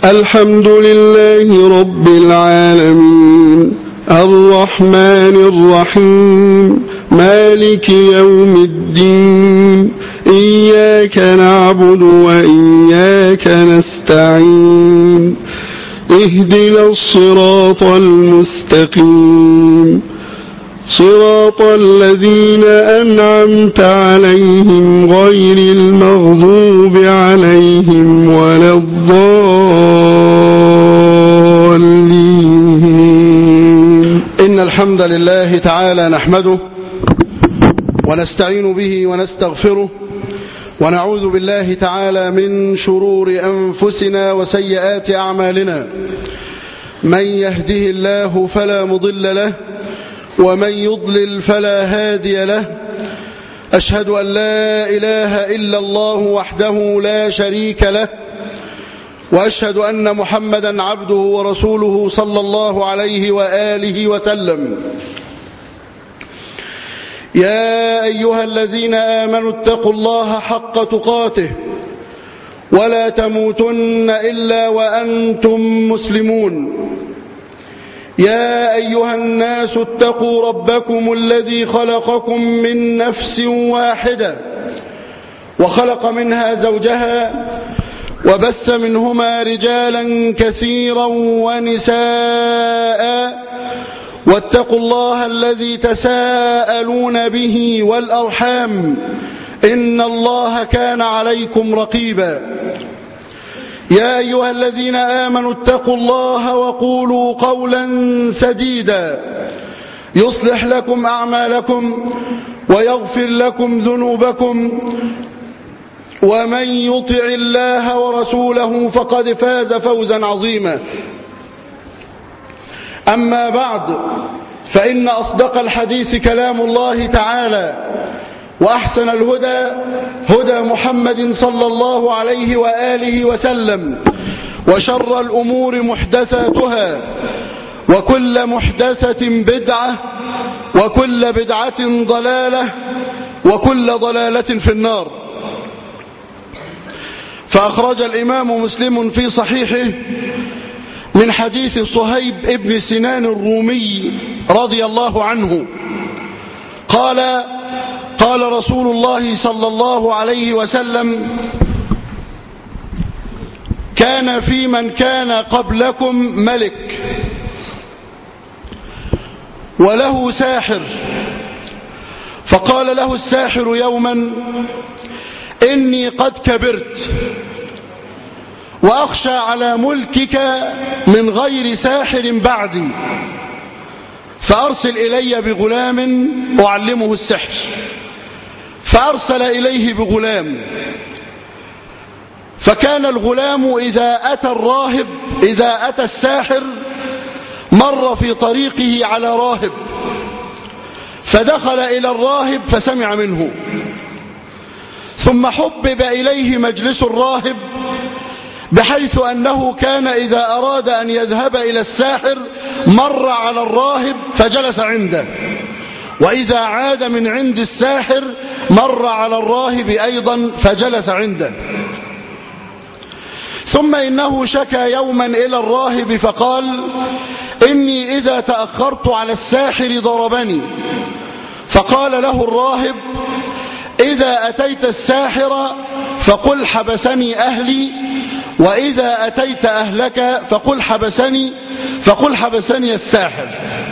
الحمد لله رب العالمين الرحمن الرحيم مالك يوم الدين إياك نعبد وإياك نستعين اهدنا الصراط المستقيم صراط الذين أنعمت عليهم غير المغضوب عليهم ولا الضالين. إن الحمد لله تعالى نحمده ونستعين به ونستغفره ونعوذ بالله تعالى من شرور أنفسنا وسيئات أعمالنا. من يهده الله فلا مضل له ومن يضلل فلا هادي له. أشهد أن لا إله إلا الله وحده لا شريك له وأشهد أن محمدا عبده ورسوله صلى الله عليه وآله وسلم. يا أيها الذين آمنوا اتقوا الله حق تقاته ولا تموتن إلا وأنتم مسلمون. يا أيها الناس اتقوا ربكم الذي خلقكم من نفس واحدة وخلق منها زوجها وبث منهما رجالا كثيرا ونساء واتقوا الله الذي تساءلون به والأرحام إن الله كان عليكم رقيبا. يا أيها الذين آمنوا اتقوا الله وقولوا قولا سديدا يصلح لكم أعمالكم ويغفر لكم ذنوبكم ومن يطع الله ورسوله فقد فاز فوزا عظيما. أما بعد فإن أصدق الحديث كلام الله تعالى وأحسن الهدى هدى محمد صلى الله عليه وآله وسلم وشر الأمور محدثاتها وكل محدثة بدعة وكل بدعة ضلالة وكل ضلالة في النار. فأخرج الإمام مسلم في صحيحه من حديث صهيب ابن سنان الرومي رضي الله عنه قال قال رسول الله صلى الله عليه وسلم: كان في من كان قبلكم ملك وله ساحر، فقال له الساحر يوما: إني قد كبرت وأخشى على ملكك من غير ساحر بعدي، فأرسل إلي بغلام أعلمه السحر. فأرسل إليه بغلام، فكان الغلام إذا أتى الساحر مر في طريقه على راهب، فدخل إلى الراهب فسمع منه، ثم حبب إليه مجلس الراهب، بحيث أنه كان إذا أراد أن يذهب إلى الساحر مر على الراهب فجلس عنده، وإذا عاد من عند الساحر مر على الراهب أيضا فجلس عنده. ثم إنه شكى يوما إلى الراهب فقال: إني إذا تأخرت على الساحر ضربني. فقال له الراهب: إذا أتيت الساحر فقل حبسني أهلي، وإذا أتيت أهلك فقل حبسني الساحر.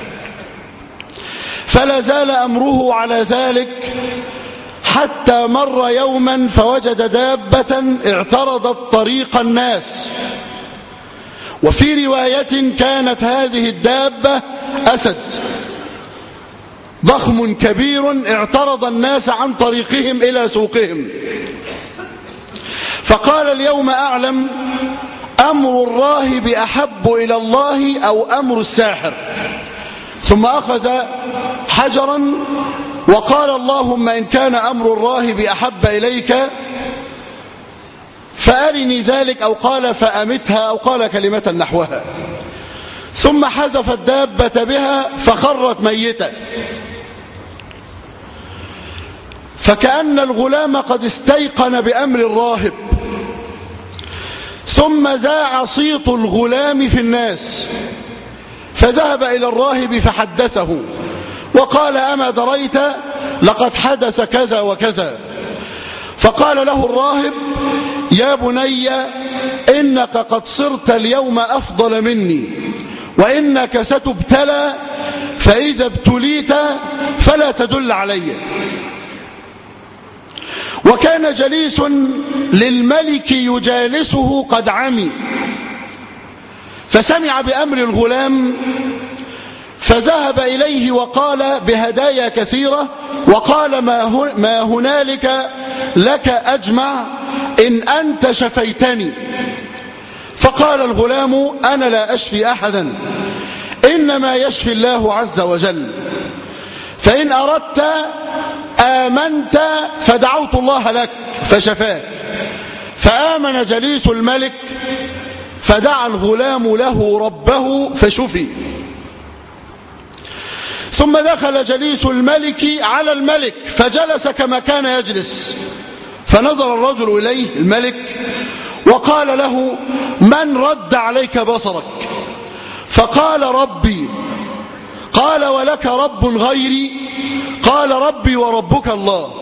فلا زال أمره على ذلك حتى مر يوما فوجد دابة اعترضت طريق الناس، وفي رواية كانت هذه الدابة أسد ضخم كبير اعترض الناس عن طريقهم إلى سوقهم. فقال: اليوم أعلم أمر الراهب أحب إلى الله أو أمر الساحر. ثم أخذ حجرا وقال: اللهم إن كان أمر الراهب أحب إليك فأرني ذلك، أو قال فأمتها، أو قال كلمة نحوها. ثم حذف الدابة بها فخرت ميتة. فكأن الغلام قد استيقن بأمر الراهب، ثم ذاع صيت الغلام في الناس، فذهب إلى الراهب فحدثه وقال: أما دريت لقد حدث كذا وكذا. فقال له الراهب: يا بني، إنك قد صرت اليوم أفضل مني، وإنك ستبتلى، فإذا ابتليت فلا تدل علي. وكان جليس للملك يجالسه قد عمي، فسمع بأمر الغلام فذهب إليه وقال بهدايا كثيرة، وقال: ما هنالك لك أجمع إن أنت شفيتني. فقال الغلام: أنا لا أشفي أحدا، إنما يشفي الله عز وجل، فإن أردت آمنت فدعوت الله لك فشفاك. فآمن جليس الملك، فدعا الغلام له ربه فشفي. ثم دخل جليس الملك على الملك فجلس كما كان يجلس، فنظر الرجل إليه الملك وقال له: من رد عليك بصرك؟ فقال: ربي. قال: ولك رب غيري؟ قال: ربي وربك الله.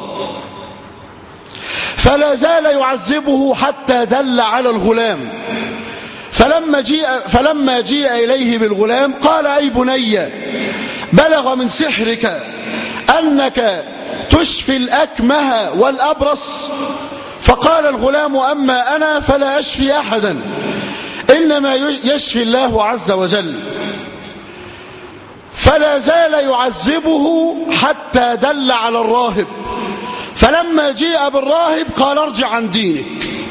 فلا زال يعذبه حتى دل على الغلام. فلما جيء إليه بالغلام قال: أي بني، بلغ من سحرك أنك تشفي الأكمه والأبرص؟ فقال الغلام: أما أنا فلا أشفي أحدا، إنما يشفي الله عز وجل. فلا زال يعذبه حتى دل على الراهب. فلما جيء بالراهب قال: ارجع عن دينك.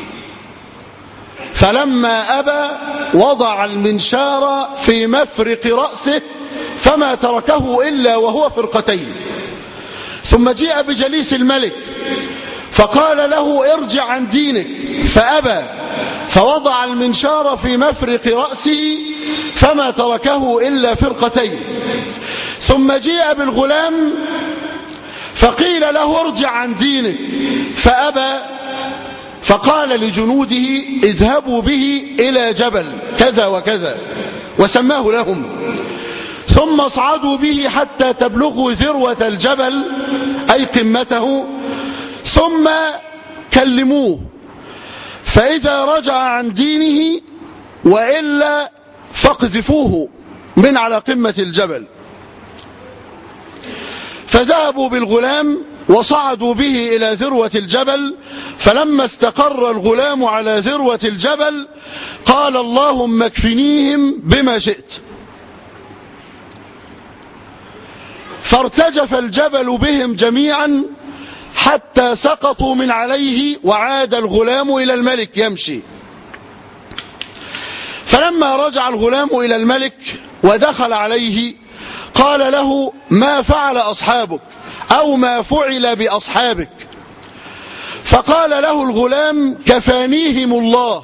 فلما أبى وضع المنشار في مفرق رأسه فما تركه إلا وهو فرقتين. ثم جيء بجليس الملك فقال له: ارجع عن دينك، فأبى، فوضع المنشار في مفرق رأسه فما تركه إلا فرقتين. ثم جيء بالغلام فقيل له: ارجع عن دينك، فأبى، فقال لجنوده: اذهبوا به إلى جبل كذا وكذا، وسماه لهم. ثم اصعدوا به حتى تبلغوا ذروة الجبل أي قمته، ثم كلموه، فإذا رجع عن دينه وإلا فاقذفوه من على قمة الجبل. فذهبوا بالغلام وصعدوا به إلى ذروة الجبل. فلما استقر الغلام على ذروة الجبل قال: اللهم اكفنيهم بما شئت. فارتجف الجبل بهم جميعا حتى سقطوا من عليه، وعاد الغلام إلى الملك يمشي. فلما رجع الغلام إلى الملك ودخل عليه قال له: ما فعل أصحابك، أو ما فعل بأصحابك؟ فقال له الغلام: كفانيهم الله.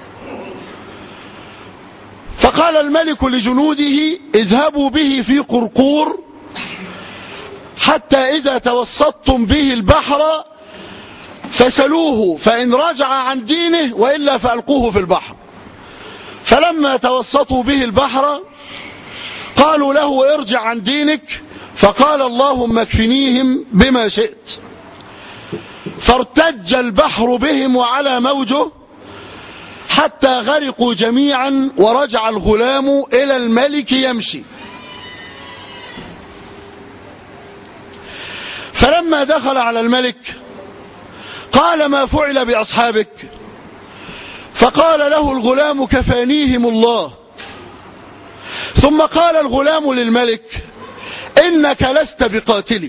فقال الملك لجنوده: اذهبوا به في قرقور حتى إذا توسطتم به البحر فسلوه، فإن رجع عن دينه وإلا فألقوه في البحر. فلما توسطوا به البحر قالوا له: ارجع عن دينك. فقال: اللهم اكفنيهم بما شئت. فارتج البحر بهم وعلى موجه حتى غرقوا جميعا، ورجع الغلام إلى الملك يمشي. فلما دخل على الملك قال: ما فعل بأصحابك؟ فقال له الغلام: كفانيهم الله. ثم قال الغلام للملك: إنك لست بقاتلي،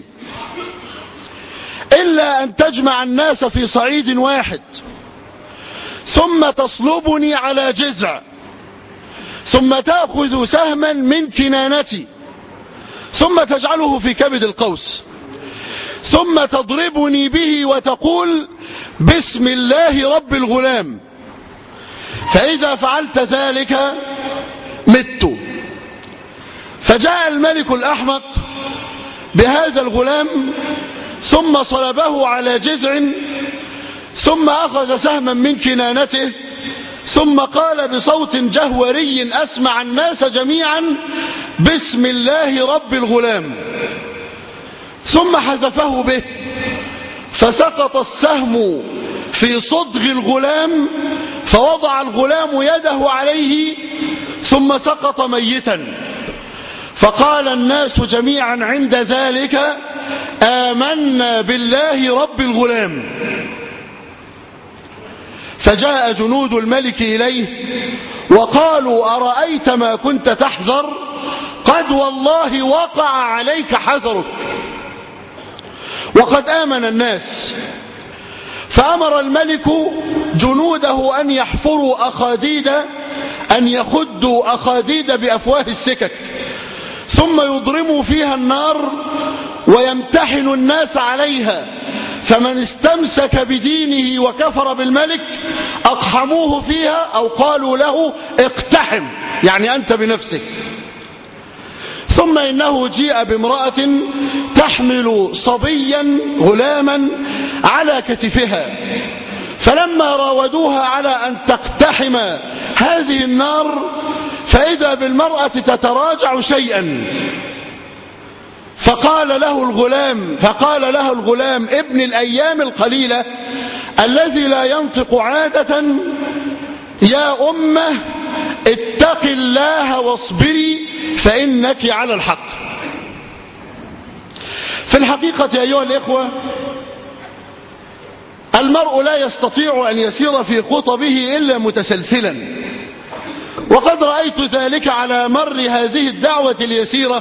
إلا أن تجمع الناس في صعيد واحد، ثم تصلبني على جذع، ثم تأخذ سهما من كنانتي، ثم تجعله في كبد القوس، ثم تضربني به وتقول: بسم الله رب الغلام. فإذا فعلت ذلك مت. فجاء الملك الأحمق بهذا الغلام ثم صلبه على جذع، ثم أخذ سهما من كنانته، ثم قال بصوت جهوري أسمع الناس جميعا: بسم الله رب الغلام. ثم حذفه به، فسقط السهم في صدغ الغلام، فوضع الغلام يده عليه ثم سقط ميتا. فقال الناس جميعا عند ذلك: آمنا بالله رب الغلام. فجاء جنود الملك إليه وقالوا: أرأيت ما كنت تحذر؟ قد والله وقع عليك حذرك. وقد آمن الناس، فأمر الملك جنوده أن يحفروا أخاديد، أن يخدوا أخاديد بأفواه السكك، ثم يضرموا فيها النار ويمتحن الناس عليها، فمن استمسك بدينه وكفر بالملك أقحموه فيها، أو قالوا له: اقتحم، يعني أنت بنفسك. ثم إنه جيء بامرأة تحمل صبيا غلاما على كتفها، فلما راودوها على أن تقتحم هذه النار فإذا بالمرأة تتراجع شيئا، فقال له الغلام ابن الأيام القليلة الذي لا ينطق عادة: يا أمه اتق الله واصبري فإنك على الحق. في الحقيقة أيها الإخوة، المرء لا يستطيع أن يسير في خطبه إلا متسلسلا، وقد رأيت ذلك على مر هذه الدعوة اليسيرة،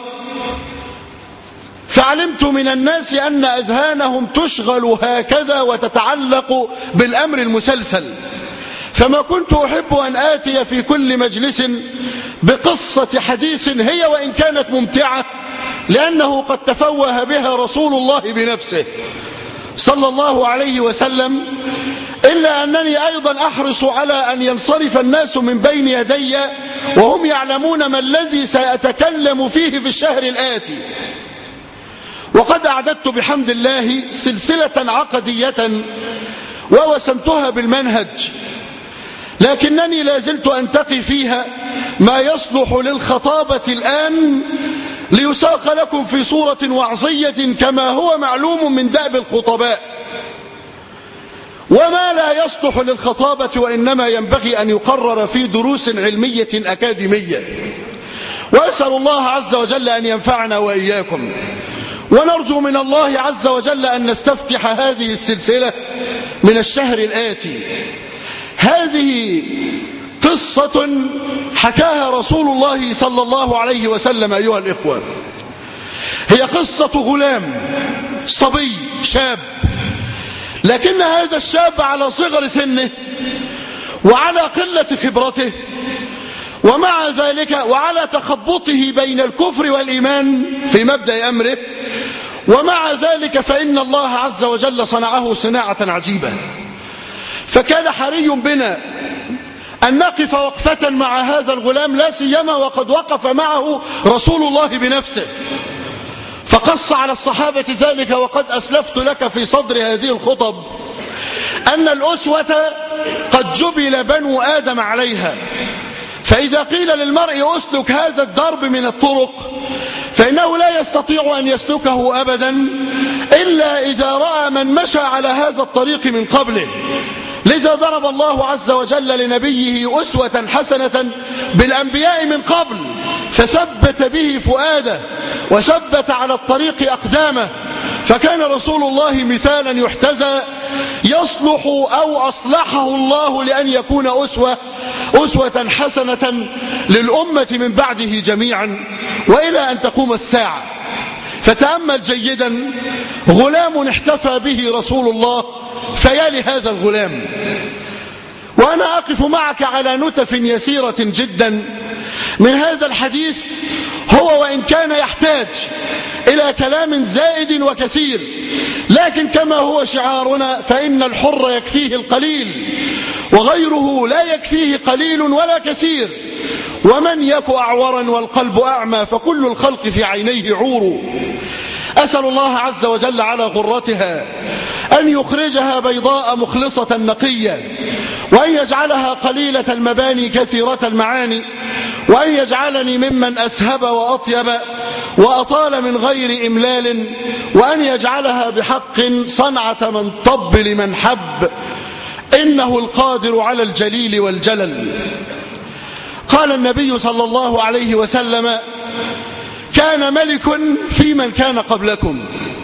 فعلمت من الناس أن أذهانهم تشغل هكذا وتتعلق بالأمر المسلسل، فما كنت أحب أن آتي في كل مجلس بقصة حديث هي وإن كانت ممتعة، لأنه قد تفوه بها رسول الله بنفسه صلى الله عليه وسلم، إلا أنني أيضا أحرص على أن ينصرف الناس من بين يدي وهم يعلمون ما الذي سأتكلم فيه في الشهر الآتي. وقد أعددت بحمد الله سلسلة عقدية ووسمتها بالمنهج، لكنني لا زلت أنتقي فيها ما يصلح للخطابة الآن ليساق لكم في صورة وعظية كما هو معلوم من دأب الخطباء، وما لا يصلح للخطابة وإنما ينبغي أن يقرر في دروس علمية أكاديمية. وأسأل الله عز وجل أن ينفعنا وإياكم، ونرجو من الله عز وجل أن نستفتح هذه السلسلة من الشهر الآتي. هذه قصة حكاها رسول الله صلى الله عليه وسلم أيها الإخوة. هي قصة غلام صبي شاب، لكن هذا الشاب على صغر سنه وعلى قلة خبرته ومع ذلك وعلى تخبطه بين الكفر والإيمان في مبدأ أمره، ومع ذلك فإن الله عز وجل صنعه صناعة عجيبة. فكان حري بنا أن نقف وقفة مع هذا الغلام، لا سيما وقد وقف معه رسول الله بنفسه فقص على الصحابة ذلك. وقد أسلفت لك في صدر هذه الخطب أن الأسوة قد جبل بنو آدم عليها، فإذا قيل للمرء أسلك هذا الدرب من الطرق فإنه لا يستطيع أن يسلكه أبدا إلا إذا رأى من مشى على هذا الطريق من قبله. لذا ضرب الله عز وجل لنبيه أسوة حسنة بالأنبياء من قبل، فثبت به فؤاده وثبت على الطريق أقدامه، فكان رسول الله مثالا يحتذى يصلح أو أصلحه الله لأن يكون أسوة حسنة للأمة من بعده جميعا وإلى أن تقوم الساعة. فتأمل جيدا، غلام احتفى به رسول الله، فيالي هذا الغلام. وأنا أقف معك على نتف يسيرة جدا من هذا الحديث، هو وإن كان يحتاج إلى كلام زائد وكثير، لكن كما هو شعارنا فإن الحر يكفيه القليل وغيره لا يكفيه قليل ولا كثير، ومن يك أعورا والقلب أعمى فكل الخلق في عينيه عور. أسأل الله عز وجل على غرتها أن يخرجها بيضاء مخلصة نقية، وأن يجعلها قليلة المباني كثيرة المعاني، وأن يجعلني ممن أسهب وأطيب وأطال من غير إملال، وأن يجعلها بحق صنعة من طب لمن حب، إنه القادر على الجليل والجلل. قال النبي صلى الله عليه وسلم: كان ملك في من كان قبلكم.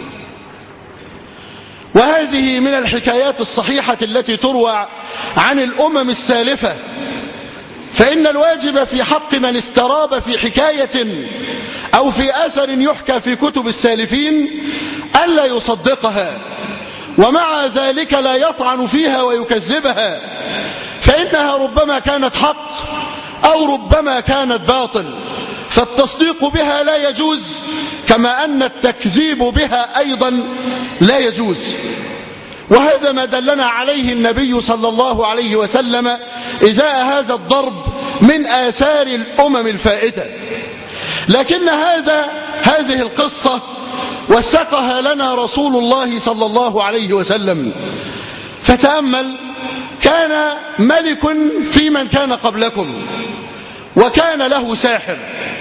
وهذه من الحكايات الصحيحة التي تروى عن الأمم السالفة، فإن الواجب في حق من استراب في حكاية أو في أثر يحكى في كتب السالفين ألا يصدقها، ومع ذلك لا يطعن فيها ويكذبها، فإنها ربما كانت حق أو ربما كانت باطل، فالتصديق بها لا يجوز، كما أن التكذيب بها أيضا لا يجوز. وهذا ما دلنا عليه النبي صلى الله عليه وسلم إزاء هذا الضرب من آثار الأمم الفائتة. لكن هذه القصة وثقها لنا رسول الله صلى الله عليه وسلم. فتأمل: كان ملك في من كان قبلكم، وكان له ساحر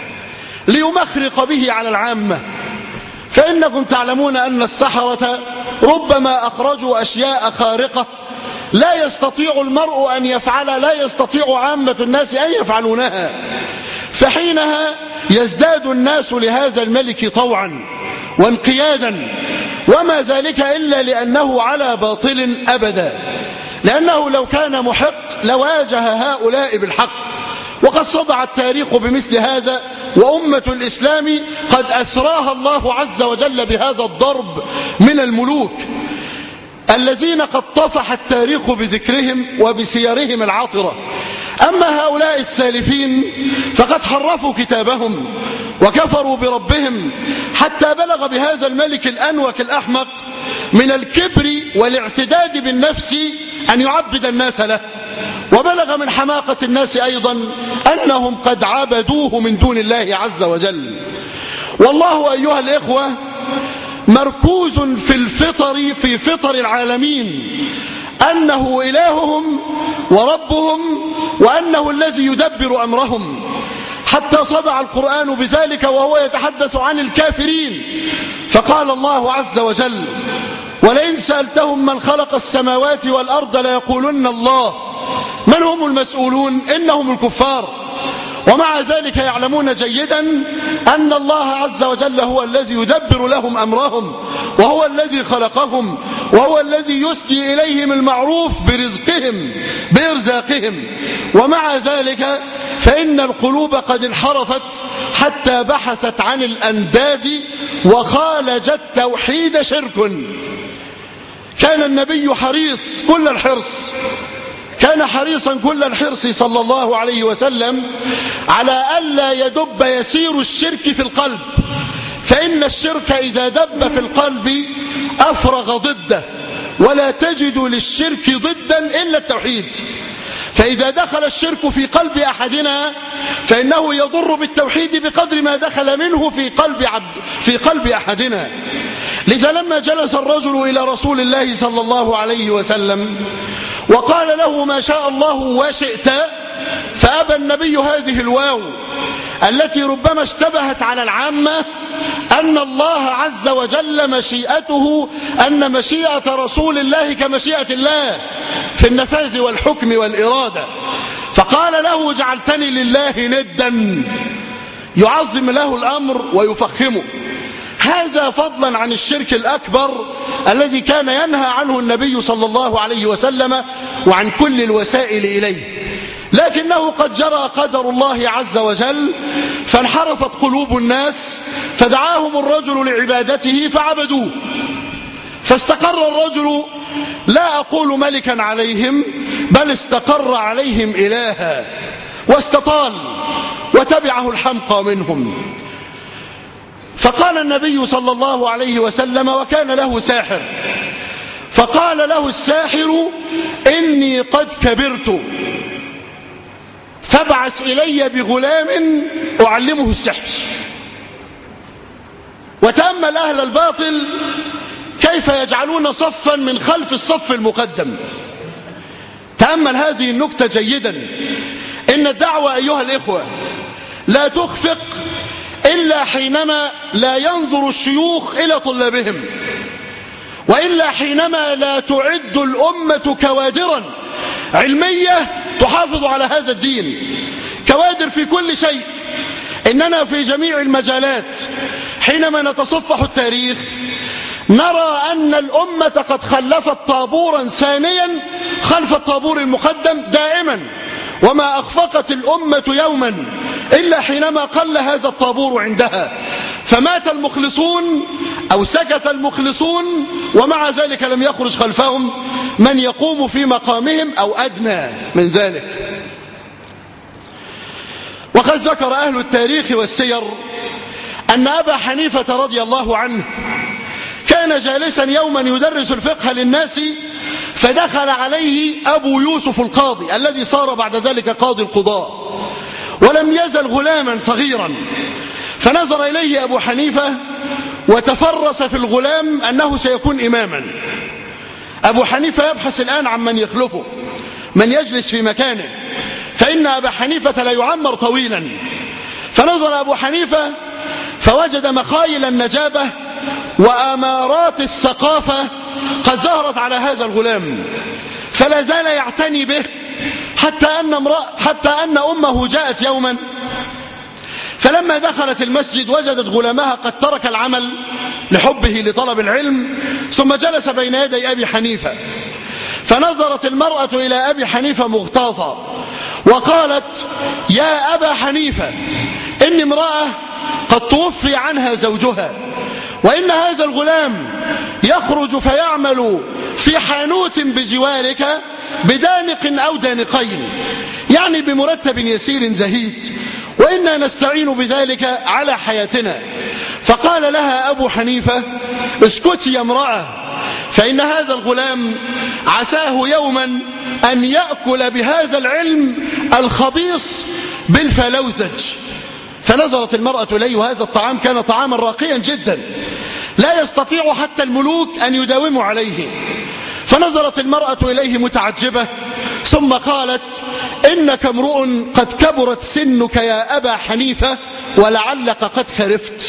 ليمخرق به على العامة، فإنكم تعلمون أن السحرة ربما أخرجوا أشياء خارقة لا يستطيع المرء أن يفعل، لا يستطيع عامة الناس أن يفعلونها، فحينها يزداد الناس لهذا الملك طوعا وانقيادا، وما ذلك إلا لأنه على باطل أبدا، لأنه لو كان محق لواجه هؤلاء بالحق. وقد صدع التاريخ بمثل هذا، وأمة الإسلام قد أسراها الله عز وجل بهذا الضرب من الملوك الذين قد طفح التاريخ بذكرهم وبسيرهم العاطرة. أما هؤلاء السالفين فقد حرفوا كتابهم وكفروا بربهم، حتى بلغ بهذا الملك الأنوك الأحمق من الكبر والاعتداد بالنفس أن يعبد الناس له، وبلغ من حماقة الناس أيضا أنهم قد عبدوه من دون الله عز وجل. والله أيها الإخوة مركوز في الفطر، في فطر العالمين، أنه إلههم وربهم، وأنه الذي يدبر أمرهم، حتى صدع القرآن بذلك وهو يتحدث عن الكافرين، فقال الله عز وجل: ولئن سألتهم من خلق السماوات والأرض ليقولن الله، من هم المسؤولون؟ إنهم الكفار. ومع ذلك يعلمون جيدا أن الله عز وجل هو الذي يدبر لهم أمرهم، وهو الذي خلقهم، وهو الذي يسدي إليهم المعروف برزقهم بإرزاقهم. ومع ذلك فإن القلوب قد انحرفت حتى بحثت عن الأنداد وخالجت توحيد شرك. كان النبي حريص كل الحرص، كان حريصا كل الحرص صلى الله عليه وسلم على ألا يدب يسير الشرك في القلب، فإن الشرك إذا دب في القلب أفرغ ضده، ولا تجد للشرك ضدا إلا التوحيد. فإذا دخل الشرك في قلب أحدنا فإنه يضر بالتوحيد بقدر ما دخل منه في قلب أحدنا. لذا لما جلس الرجل إلى رسول الله صلى الله عليه وسلم وقال له: ما شاء الله وشئت، فأبى النبي هذه الواو التي ربما اشتبهت على العامة أن الله عز وجل مشيئته، أن مشيئة رسول الله كمشيئة الله في النفاذ والحكم والإرادة، فقال له: جعلتني لله ندا، يعظم له الأمر ويفخمه. هذا فضلا عن الشرك الأكبر الذي كان ينهى عنه النبي صلى الله عليه وسلم وعن كل الوسائل إليه. لكنه قد جرى قدر الله عز وجل فانحرفت قلوب الناس، فدعاهم الرجل لعبادته فعبدوه، فاستقر الرجل لا أقول ملكا عليهم، بل استقر عليهم إلها، واستطال وتبعه الحمقى منهم. فقال النبي صلى الله عليه وسلم، وكان له ساحر، فقال له الساحر: إني قد كبرت، فابعث إلي بغلام أعلمه السحر. وتأمل أهل الباطل كيف يجعلون صفا من خلف الصف المقدم، تأمل هذه النكتة جيدا. إن الدعوة أيها الإخوة لا تخفق إلا حينما لا ينظر الشيوخ إلى طلابهم، وإلا حينما لا تعد الأمة كوادرا علمية تحافظ على هذا الدين، كوادر في كل شيء. إننا في جميع المجالات حينما نتصفح التاريخ نرى أن الأمة قد خلفت طابورا ثانيا خلف الطابور المقدم دائما، وما أخفقت الأمة يوما إلا حينما قل هذا الطابور عندها، فمات المخلصون أو سكت المخلصون، ومع ذلك لم يخرج خلفهم من يقوم في مقامهم أو أدنى من ذلك. وقد ذكر أهل التاريخ والسير أن أبا حنيفة رضي الله عنه كان جالسا يوما يدرس الفقه للناس، فدخل عليه أبو يوسف القاضي الذي صار بعد ذلك قاضي القضاء، ولم يزل غلاما صغيرا. فنظر إليه أبو حنيفة وتفرس في الغلام أنه سيكون إماما. أبو حنيفة يبحث الآن عن من يخلفه، من يجلس في مكانه، فإن أبا حنيفة لا يعمر طويلا. فنظر أبو حنيفة فوجد مخايل النجابة وأمارات الثقافة قد ظهرت على هذا الغلام، فلا زال يعتني به حتى أن أمه جاءت يوما، فلما دخلت المسجد وجدت غلامها قد ترك العمل لحبه لطلب العلم، ثم جلس بين يدي أبي حنيفة. فنظرت المرأة إلى أبي حنيفة مغتاظة وقالت: يا أبا حنيفة، إن امرأة قد توفي عنها زوجها، وإن هذا الغلام يخرج فيعمل في حانوت بجوارك بدانق أو دانقين، يعني بمرتب يسير زهيد، وإنا نستعين بذلك على حياتنا. فقال لها أبو حنيفة: اسكتي يا امرأة، فإن هذا الغلام عساه يوما أن يأكل بهذا العلم الخبيص بالفلوزج. فنظرت المرأة إليه، وهذا الطعام كان طعاما راقيا جدا لا يستطيع حتى الملوك أن يداوموا عليه. فنظرت المرأة إليه متعجبة، ثم قالت: إنك امرؤ قد كبرت سنك يا أبا حنيفة، ولعلك قد خرفت.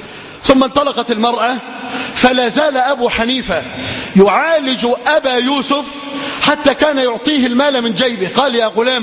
ثم انطلقت المرأة، فلا زال أبو حنيفة يعالج أبا يوسف حتى كان يعطيه المال من جيبه. قال: يا غلام،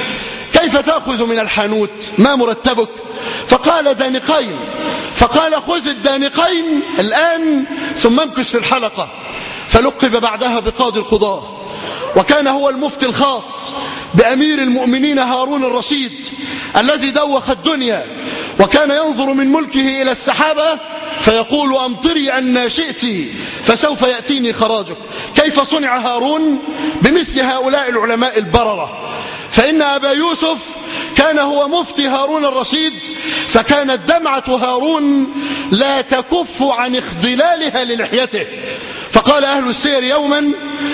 كيف تأخذ من الحانوت؟ ما مرتبك؟ فقال: دانقين. فقال: خذ الدانقين الآن ثم امكث في الحلقة. فلقب بعدها بقاضي القضاة، وكان هو المفتي الخاص بأمير المؤمنين هارون الرشيد الذي دوخ الدنيا، وكان ينظر من ملكه إلى السحابة فيقول: أمطري أن شئت فسوف يأتيني خراجك. كيف صنع هارون بمثل هؤلاء العلماء البررة؟ فإن أبا يوسف كان هو مفتي هارون الرشيد، فكانت دمعة هارون لا تكف عن اخضلالها للحيته. فقال أهل السير: يوما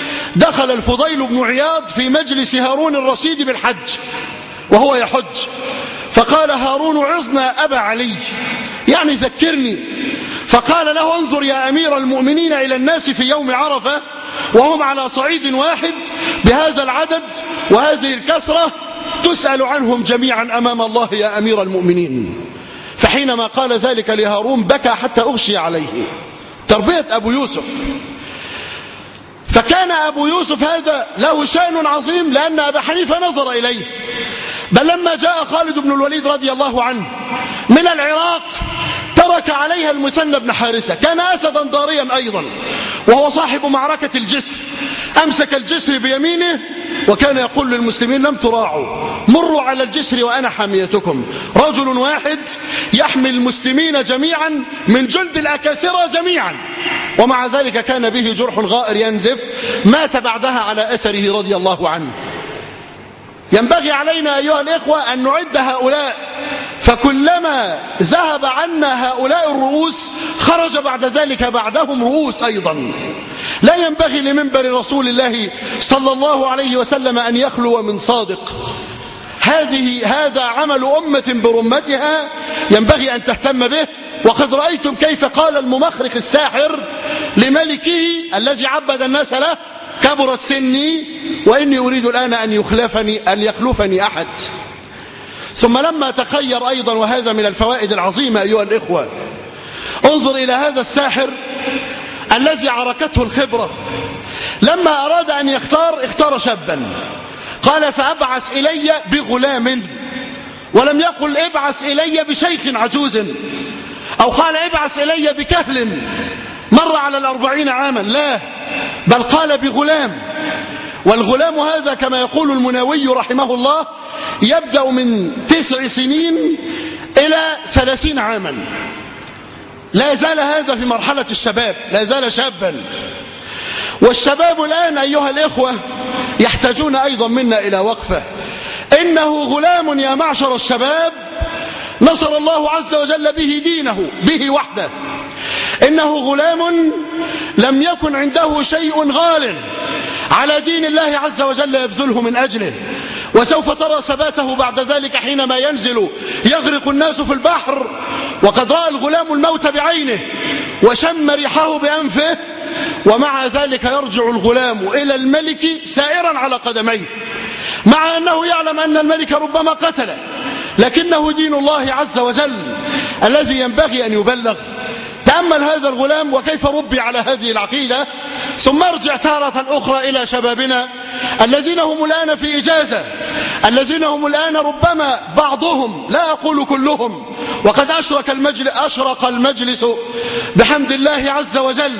دخل الفضيل بن عياض في مجلس هارون الرشيد بالحج وهو يحج، فقال هارون: عظنا أبا علي، يعني ذكرني. فقال له: انظر يا أمير المؤمنين إلى الناس في يوم عرفة وهم على صعيد واحد بهذا العدد وهذه الكثرة، تسأل عنهم جميعا أمام الله يا أمير المؤمنين. فحينما قال ذلك لهارون بكى حتى أغشي عليه. تربية أبو يوسف. فكان أبو يوسف هذا له شأن عظيم، لأن أبا حنيفة نظر إليه. بل لما جاء خالد بن الوليد رضي الله عنه من العراق ترك عليها المثنى بن حارثة، كان أسدا ضاريا أيضا، وهو صاحب معركة الجسر. أمسك الجسر بيمينه وكان يقول للمسلمين: لم تراعوا، مروا على الجسر وأنا حاميتكم. رجل واحد يحمي المسلمين جميعا من جلد الأكاسرة جميعا، ومع ذلك كان به جرح غائر ينزف، مات بعدها على أثره رضي الله عنه. ينبغي علينا أيها الإخوة أن نعد هؤلاء، فكلما ذهب عنا هؤلاء الرؤوس خرج بعد ذلك بعدهم رؤوس أيضا. لا ينبغي لمنبر رسول الله صلى الله عليه وسلم أن يخلو من صادق. هذا عمل أمة برمتها ينبغي أن تهتم به. وقد رأيتم كيف قال الممخرق الساحر لملكه الذي عبد الناس له: كبرت سني وإني أريد الآن أن يخلفني أحد. ثم لما تخير أيضا، وهذا من الفوائد العظيمة أيها الإخوة، انظر إلى هذا الساحر الذي عركته الخبرة، لما أراد أن اختار شابا، قال فأبعث إلي بغلام، ولم يقل ابعث إلي بشيخ عجوز، أو قال ابعث إلي بكهل مر على 40 عاما، لا، بل قال بغلام. والغلام هذا كما يقول المناوي رحمه الله يبدأ من 9 سنين إلى 30 عاما، لا زال هذا في مرحلة الشباب، لا زال شابا. والشباب الآن أيها الإخوة يحتاجون أيضا منا إلى وقفة. إنه غلام يا معشر الشباب نصر الله عز وجل به دينه، به وحده. إنه غلام لم يكن عنده شيء غال على دين الله عز وجل يبذله من أجله، وسوف ترى ثباته بعد ذلك حينما ينزل يغرق الناس في البحر، وقد رأى الغلام الموت بعينه وشم ريحه بأنفه، ومع ذلك يرجع الغلام إلى الملك سائرا على قدميه، مع أنه يعلم أن الملك ربما قتله، لكنه دين الله عز وجل الذي ينبغي أن يبلغ. تأمل هذا الغلام وكيف ربي على هذه العقيدة. ثم ارجع تارة أخرى إلى شبابنا الذين هم الآن في إجازة، الذين هم الآن ربما بعضهم، لا أقول كلهم، وقد أشرق المجلس بحمد الله عز وجل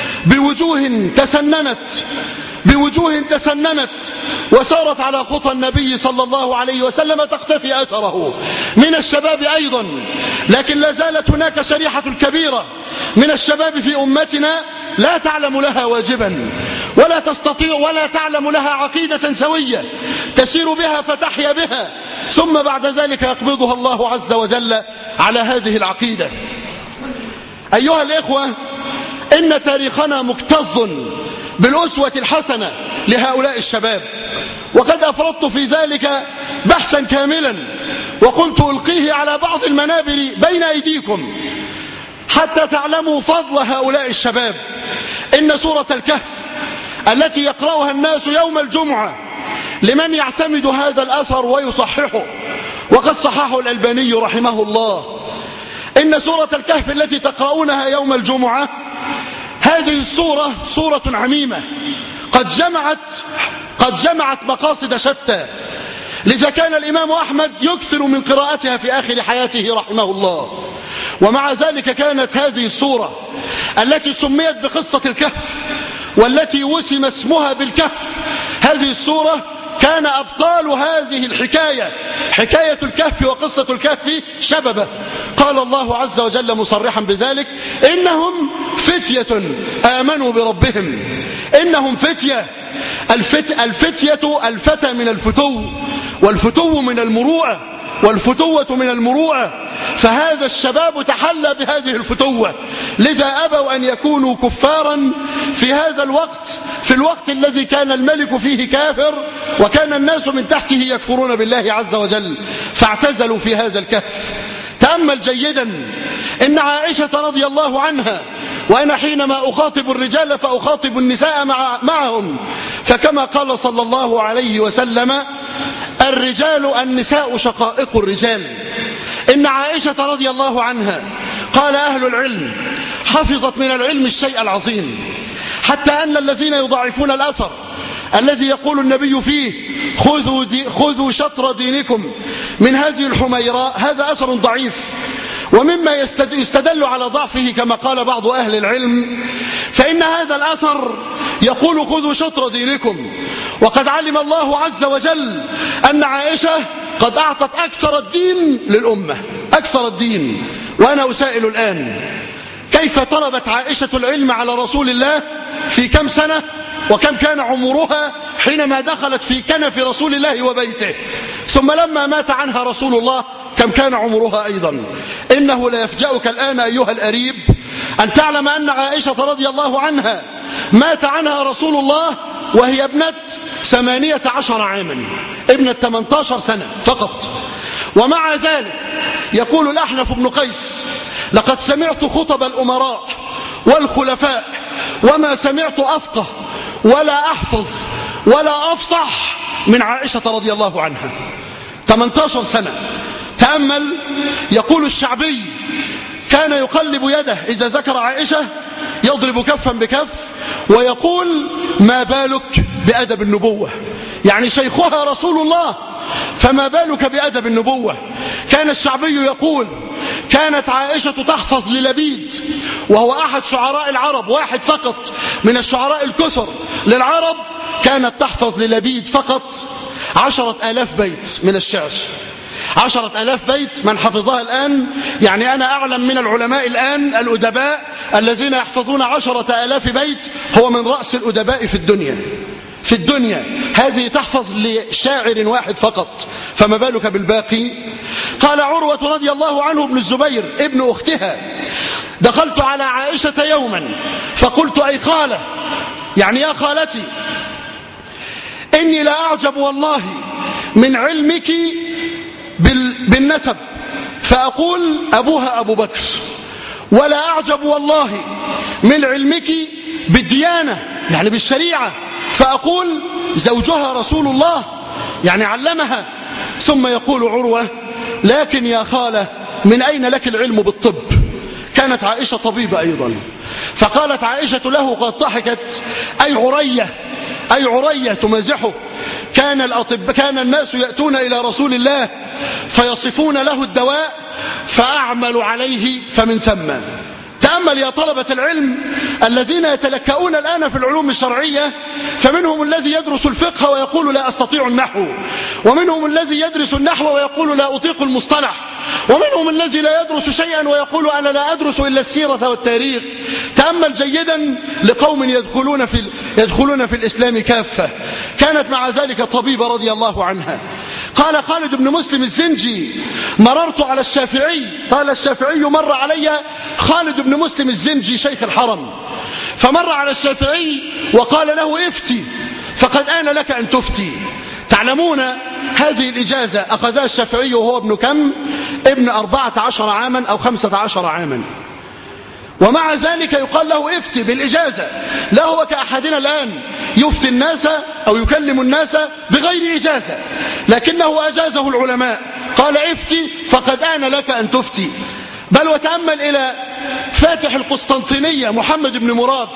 بوجوه تسننت وسارت على خطى النبي صلى الله عليه وسلم تختفي أثره من الشباب أيضا. لكن لا زالت هناك شريحة كبيرة من الشباب في أمتنا لا تعلم لها واجبا، ولا تستطيع ولا تعلم لها عقيدة سوية تسير بها فتحيا بها، ثم بعد ذلك يقبضها الله عز وجل على هذه العقيدة. أيها الإخوة، إن تاريخنا مكتظ بالأسوة الحسنة لهؤلاء الشباب، وقد أفردت في ذلك بحثا كاملا، وقلت ألقيه على بعض المنابر بين أيديكم حتى تعلموا فضل هؤلاء الشباب. إن سورة الكهف التي يقرأها الناس يوم الجمعة لمن يعتمد هذا الأثر ويصححه، وقد صححه الألباني رحمه الله، إن سورة الكهف التي تقرؤونها يوم الجمعة هذه السورة سورة عميمة قد جمعت مقاصد شتى، لذا كان الإمام أحمد يكثر من قراءتها في آخر حياته رحمه الله. ومع ذلك كانت هذه السورة التي سميت بقصة الكهف والتي وسم اسمها بالكهف، هذه السورة كان أبطال هذه الحكاية، حكاية الكهف وقصة الكهف شببة. قال الله عز وجل مصرحا بذلك: إنهم فتية آمنوا بربهم. إنهم فتية. الفتى من الفتو، والفتو من المروءة، والفتوة من المروءة، فهذا الشباب تحلى بهذه الفتوة، لذا أبوا أن يكونوا كفارا في هذا الوقت، في الوقت الذي كان الملك فيه كافر وكان الناس من تحته يكفرون بالله عز وجل، فاعتزلوا في هذا الكهف. تأمل جيدا إن عائشة رضي الله عنها، وأنا حينما أخاطب الرجال فأخاطب النساء معهم، فكما قال صلى الله عليه وسلم: النساء شقائق الرجال. إن عائشة رضي الله عنها قال أهل العلم حفظت من العلم الشيء العظيم، حتى أن الذين يضاعفون الأثر الذي يقول النبي فيه: خذوا شطر دينكم من هذه الحميراء، هذا أثر ضعيف. ومما يستدل على ضعفه كما قال بعض أهل العلم، فإن هذا الأثر يقول: خذوا شطر دينكم، وقد علم الله عز وجل أن عائشة قد أعطت أكثر الدين للأمة، أكثر الدين. وأنا أسائل الآن: كيف طلبت عائشة العلم على رسول الله في كم سنة، وكم كان عمرها حينما دخلت في كنف رسول الله وبيته، ثم لما مات عنها رسول الله كم كان عمرها أيضا؟ إنه لا يفجأك الآن أيها الأريب أن تعلم أن عائشة رضي الله عنها مات عنها رسول الله وهي ابنة 18 عاما، ابنة 18 سنة فقط. ومع ذلك يقول الأحنف بن قيس: لقد سمعت خطب الأمراء والخلفاء وما سمعت أفقه ولا أحفظ ولا أفصح من عائشة رضي الله عنها. 18 سنة. تأمل، يقول الشعبي: كان يقلب يده إذا ذكر عائشة يضرب كفا بكف ويقول: ما بالك بأدب النبوة، يعني شيخها رسول الله فما بالك بأدب النبوة. كان الشعبي يقول: كانت عائشة تحفظ للبيد، وهو أحد شعراء العرب، واحد فقط من الشعراء الكثر للعرب، كانت تحفظ للبيد فقط 10,000 بيت من الشعر. 10,000 بيت من حفظها الآن، يعني أنا أعلم من العلماء الآن الأدباء الذين يحفظون 10,000 بيت هو من رأس الأدباء في الدنيا. هذه تحفظ لشاعر واحد فقط، فما بالك بالباقي. قال عروة رضي الله عنه ابن الزبير ابن أختها: دخلت على عائشة يوما فقلت: أي خالة، يعني يا خالتي، إني لا أعجب والله من علمك بالنسب، فأقول أبوها أبو بكر، ولا أعجب والله من علمك بالديانة، يعني بالشريعة، فأقول زوجها رسول الله، يعني علمها. ثم يقول عروة: لكن يا خالة، من أين لك العلم بالطب؟ كانت عائشة طبيبة أيضا. فقالت عائشة له قد ضحكت: أي عرية تمازحه. كان الناس يأتون إلى رسول الله فيصفون له الدواء فأعمل عليه فمن ثم. تأمل يا طلبة العلم الذين يتلكؤون الآن في العلوم الشرعية، فمنهم الذي يدرس الفقه ويقول: لا أستطيع النحو، ومنهم الذي يدرس النحو ويقول: لا أطيق المصطلح، ومنهم الذي لا يدرس شيئا ويقول: أنا لا أدرس إلا السيرة والتاريخ. تأمل جيدا لقوم يدخلون في الإسلام كافة. كانت مع ذلك طبيبة رضي الله عنها. قال خالد بن مسلم الزنجي: مررت على الشافعي، قال الشافعي: مر علي خالد بن مسلم الزنجي شيخ الحرم، فمر على الشافعي وقال له: افتي فقد آن لك أن تفتي. تعلمون هذه الإجازة أخذها الشافعي وهو ابن كم؟ ابن 14 عاما أو 15 عاما، ومع ذلك يقال له افتي بالإجازة. لا هو كأحدنا الآن يفتي الناس أو يكلم الناس بغير إجازة، لكنه أجازه العلماء، قال: افتي فقد آن لك أن تفتي. بل وتأمل إلى فاتح القسطنطينية محمد بن مراد،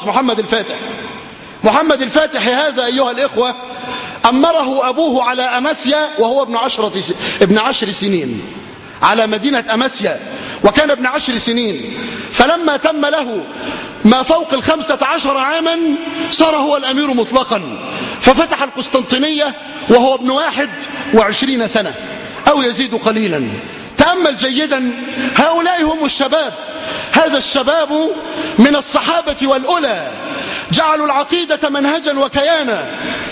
محمد الفاتح هذا أيها الإخوة أمره أبوه على أماسيا وهو ابن 10 سنين، على مدينة أماسيا، وكان ابن 10 سنين. فلما تم له ما فوق 15 عاما صار هو الأمير مطلقا، ففتح القسطنطينية وهو ابن 21 سنة أو يزيد قليلا. تأمل جيدا، هؤلاء هم الشباب. هذا الشباب من الصحابة والأولى جعلوا العقيدة منهجا وكيانا،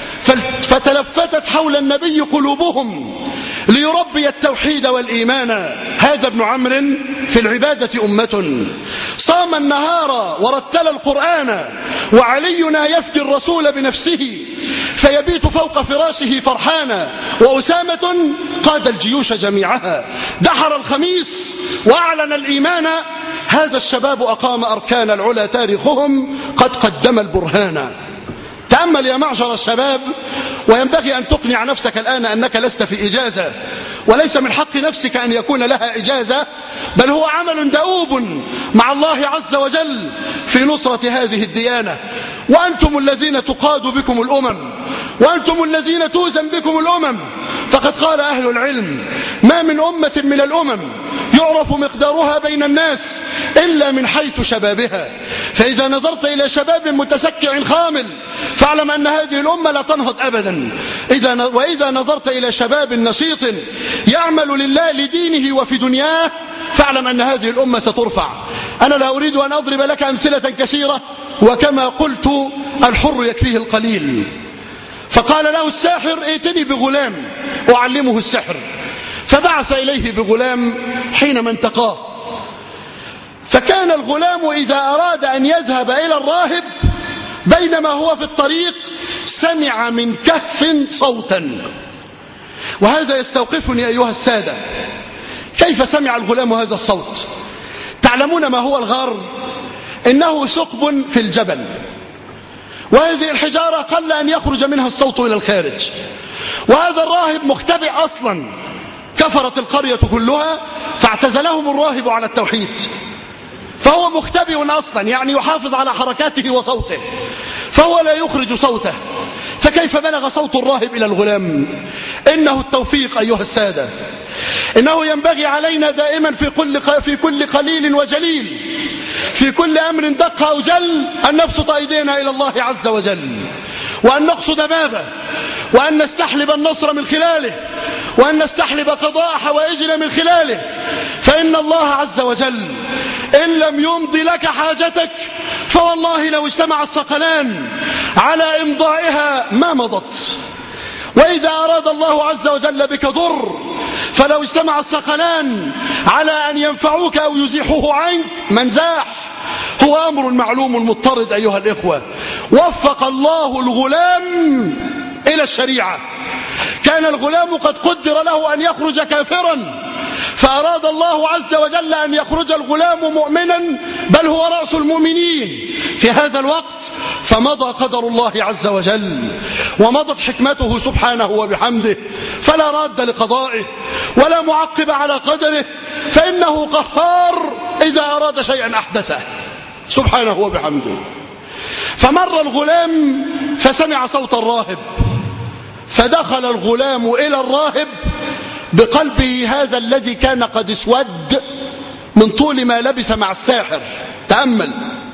فتلفتت حول النبي قلوبهم ليربي التوحيد والإيمان. هذا ابن عمرو في العبادة أمة، صام النهار ورتل القرآن، وعلينا يفدي الرسول بنفسه فيبيت فوق فراشه فرحانا، وأسامة قاد الجيوش جميعها، دحر الخميس وأعلن الإيمان. هذا الشباب أقام أركان العلا، تاريخهم قد قدم البرهان. تأمل يا معشر الشباب، وينبغي أن تقنع نفسك الآن أنك لست في إجازة، وليس من حق نفسك أن يكون لها إجازة، بل هو عمل دؤوب مع الله عز وجل في نصرة هذه الديانة. وأنتم الذين تقاد بكم الأمم، وأنتم الذين توزن بكم الأمم. فقد قال أهل العلم: ما من أمة من الأمم يعرف مقدارها بين الناس إلا من حيث شبابها. فإذا نظرت إلى شباب متسكع خامل فاعلم أن هذه الأمة لا تنهض أبدا. وإذا نظرت إلى شباب نشيط يعمل لله لدينه وفي دنياه فاعلم أن هذه الأمة سترفع. أنا لا أريد أن أضرب لك أمثلة كثيرة، وكما قلت الحر يكفيه القليل. فقال له الساحر: ائتني بغلام أعلمه السحر. فبعث إليه بغلام حينما انتقاه. فكان الغلام إذا أراد أن يذهب إلى الراهب بينما هو في الطريق سمع من كهف صوتا. وهذا يستوقفني أيها السادة، كيف سمع الغلام هذا الصوت؟ تعلمون ما هو الغار؟ إنه ثقب في الجبل، وهذه الحجارة قل أن يخرج منها الصوت إلى الخارج، وهذا الراهب مختبئ أصلا. كفرت القرية كلها فاعتزلهم الراهب على التوحيد، فهو مختبئ أصلا، يعني يحافظ على حركاته وصوته، فهو لا يخرج صوته. فكيف بلغ صوت الراهب إلى الغلام؟ إنه التوفيق أيها السادة. إنه ينبغي علينا دائما في كل قليل وجليل، في كل أمر دق أو جل، أن نبسط أيدينا إلى الله عز وجل، وأن نقصد بابه، وأن نستحلب النصر من خلاله، وأن نستحلب قضاء حوائجنا من خلاله. فإن الله عز وجل إن لم يمض لك حاجتك فوالله لو اجتمع الثقلان على إمضائها ما مضت. وإذا أراد الله عز وجل بك ضر فلو اجتمع الثقلان على أن ينفعوك أو يزيحوه عنك من زاح. هو أمر معلوم مضطرد أيها الإخوة. وفق الله الغلام إلى الشريعة. كان الغلام قد قدر له أن يخرج كافرا، فأراد الله عز وجل أن يخرج الغلام مؤمنا، بل هو رأس المؤمنين في هذا الوقت. فمضى قدر الله عز وجل ومضت حكمته سبحانه وبحمده، فلا راد لقضائه ولا معقب على قدره، فإنه قهار إذا أراد شيئا أحدثه سبحانه وبحمده. فمر الغلام فسمع صوت الراهب، فدخل الغلام إلى الراهب بقلبه هذا الذي كان قد اسود من طول ما لبث مع الساحر. تأمل،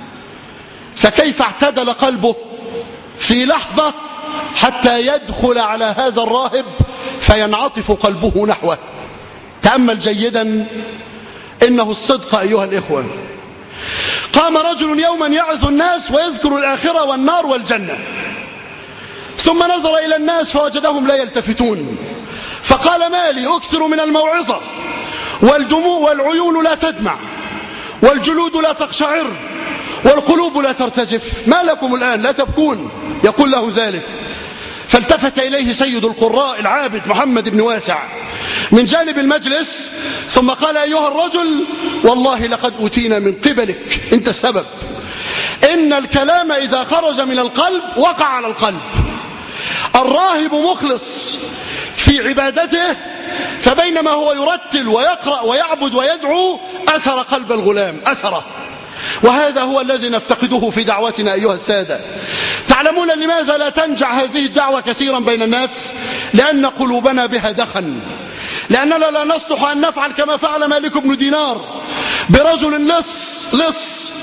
فكيف اعتدل قلبه في لحظة حتى يدخل على هذا الراهب فينعطف قلبه نحوه. تأمل جيدا، إنه الصدق أيها الإخوة. قام رجل يوما يعظ الناس ويذكر الآخرة والنار والجنة، ثم نظر إلى الناس فوجدهم لا يلتفتون، فقال: ما لي أكثر من الموعظة والدموع والعيون لا تدمع والجلود لا تقشعر والقلوب لا ترتجف، ما لكم الآن لا تبكون؟ يقول له ذلك. فالتفت إليه سيد القراء العابد محمد بن واسع من جانب المجلس، ثم قال: أيها الرجل، والله لقد أتينا من قبلك، أنت السبب. إن الكلام إذا خرج من القلب وقع على القلب. الراهب مخلص في عبادته، فبينما هو يرتل ويقرأ ويعبد ويدعو أثر قلب الغلام أثره. وهذا هو الذي نفتقده في دعوتنا أيها السادة. تعلمون لماذا لا تنجع هذه الدعوة كثيرا بين الناس؟ لأن قلوبنا بها دخن، لأننا لا نصلح أن نفعل كما فعل مالك بن دينار برجل لص،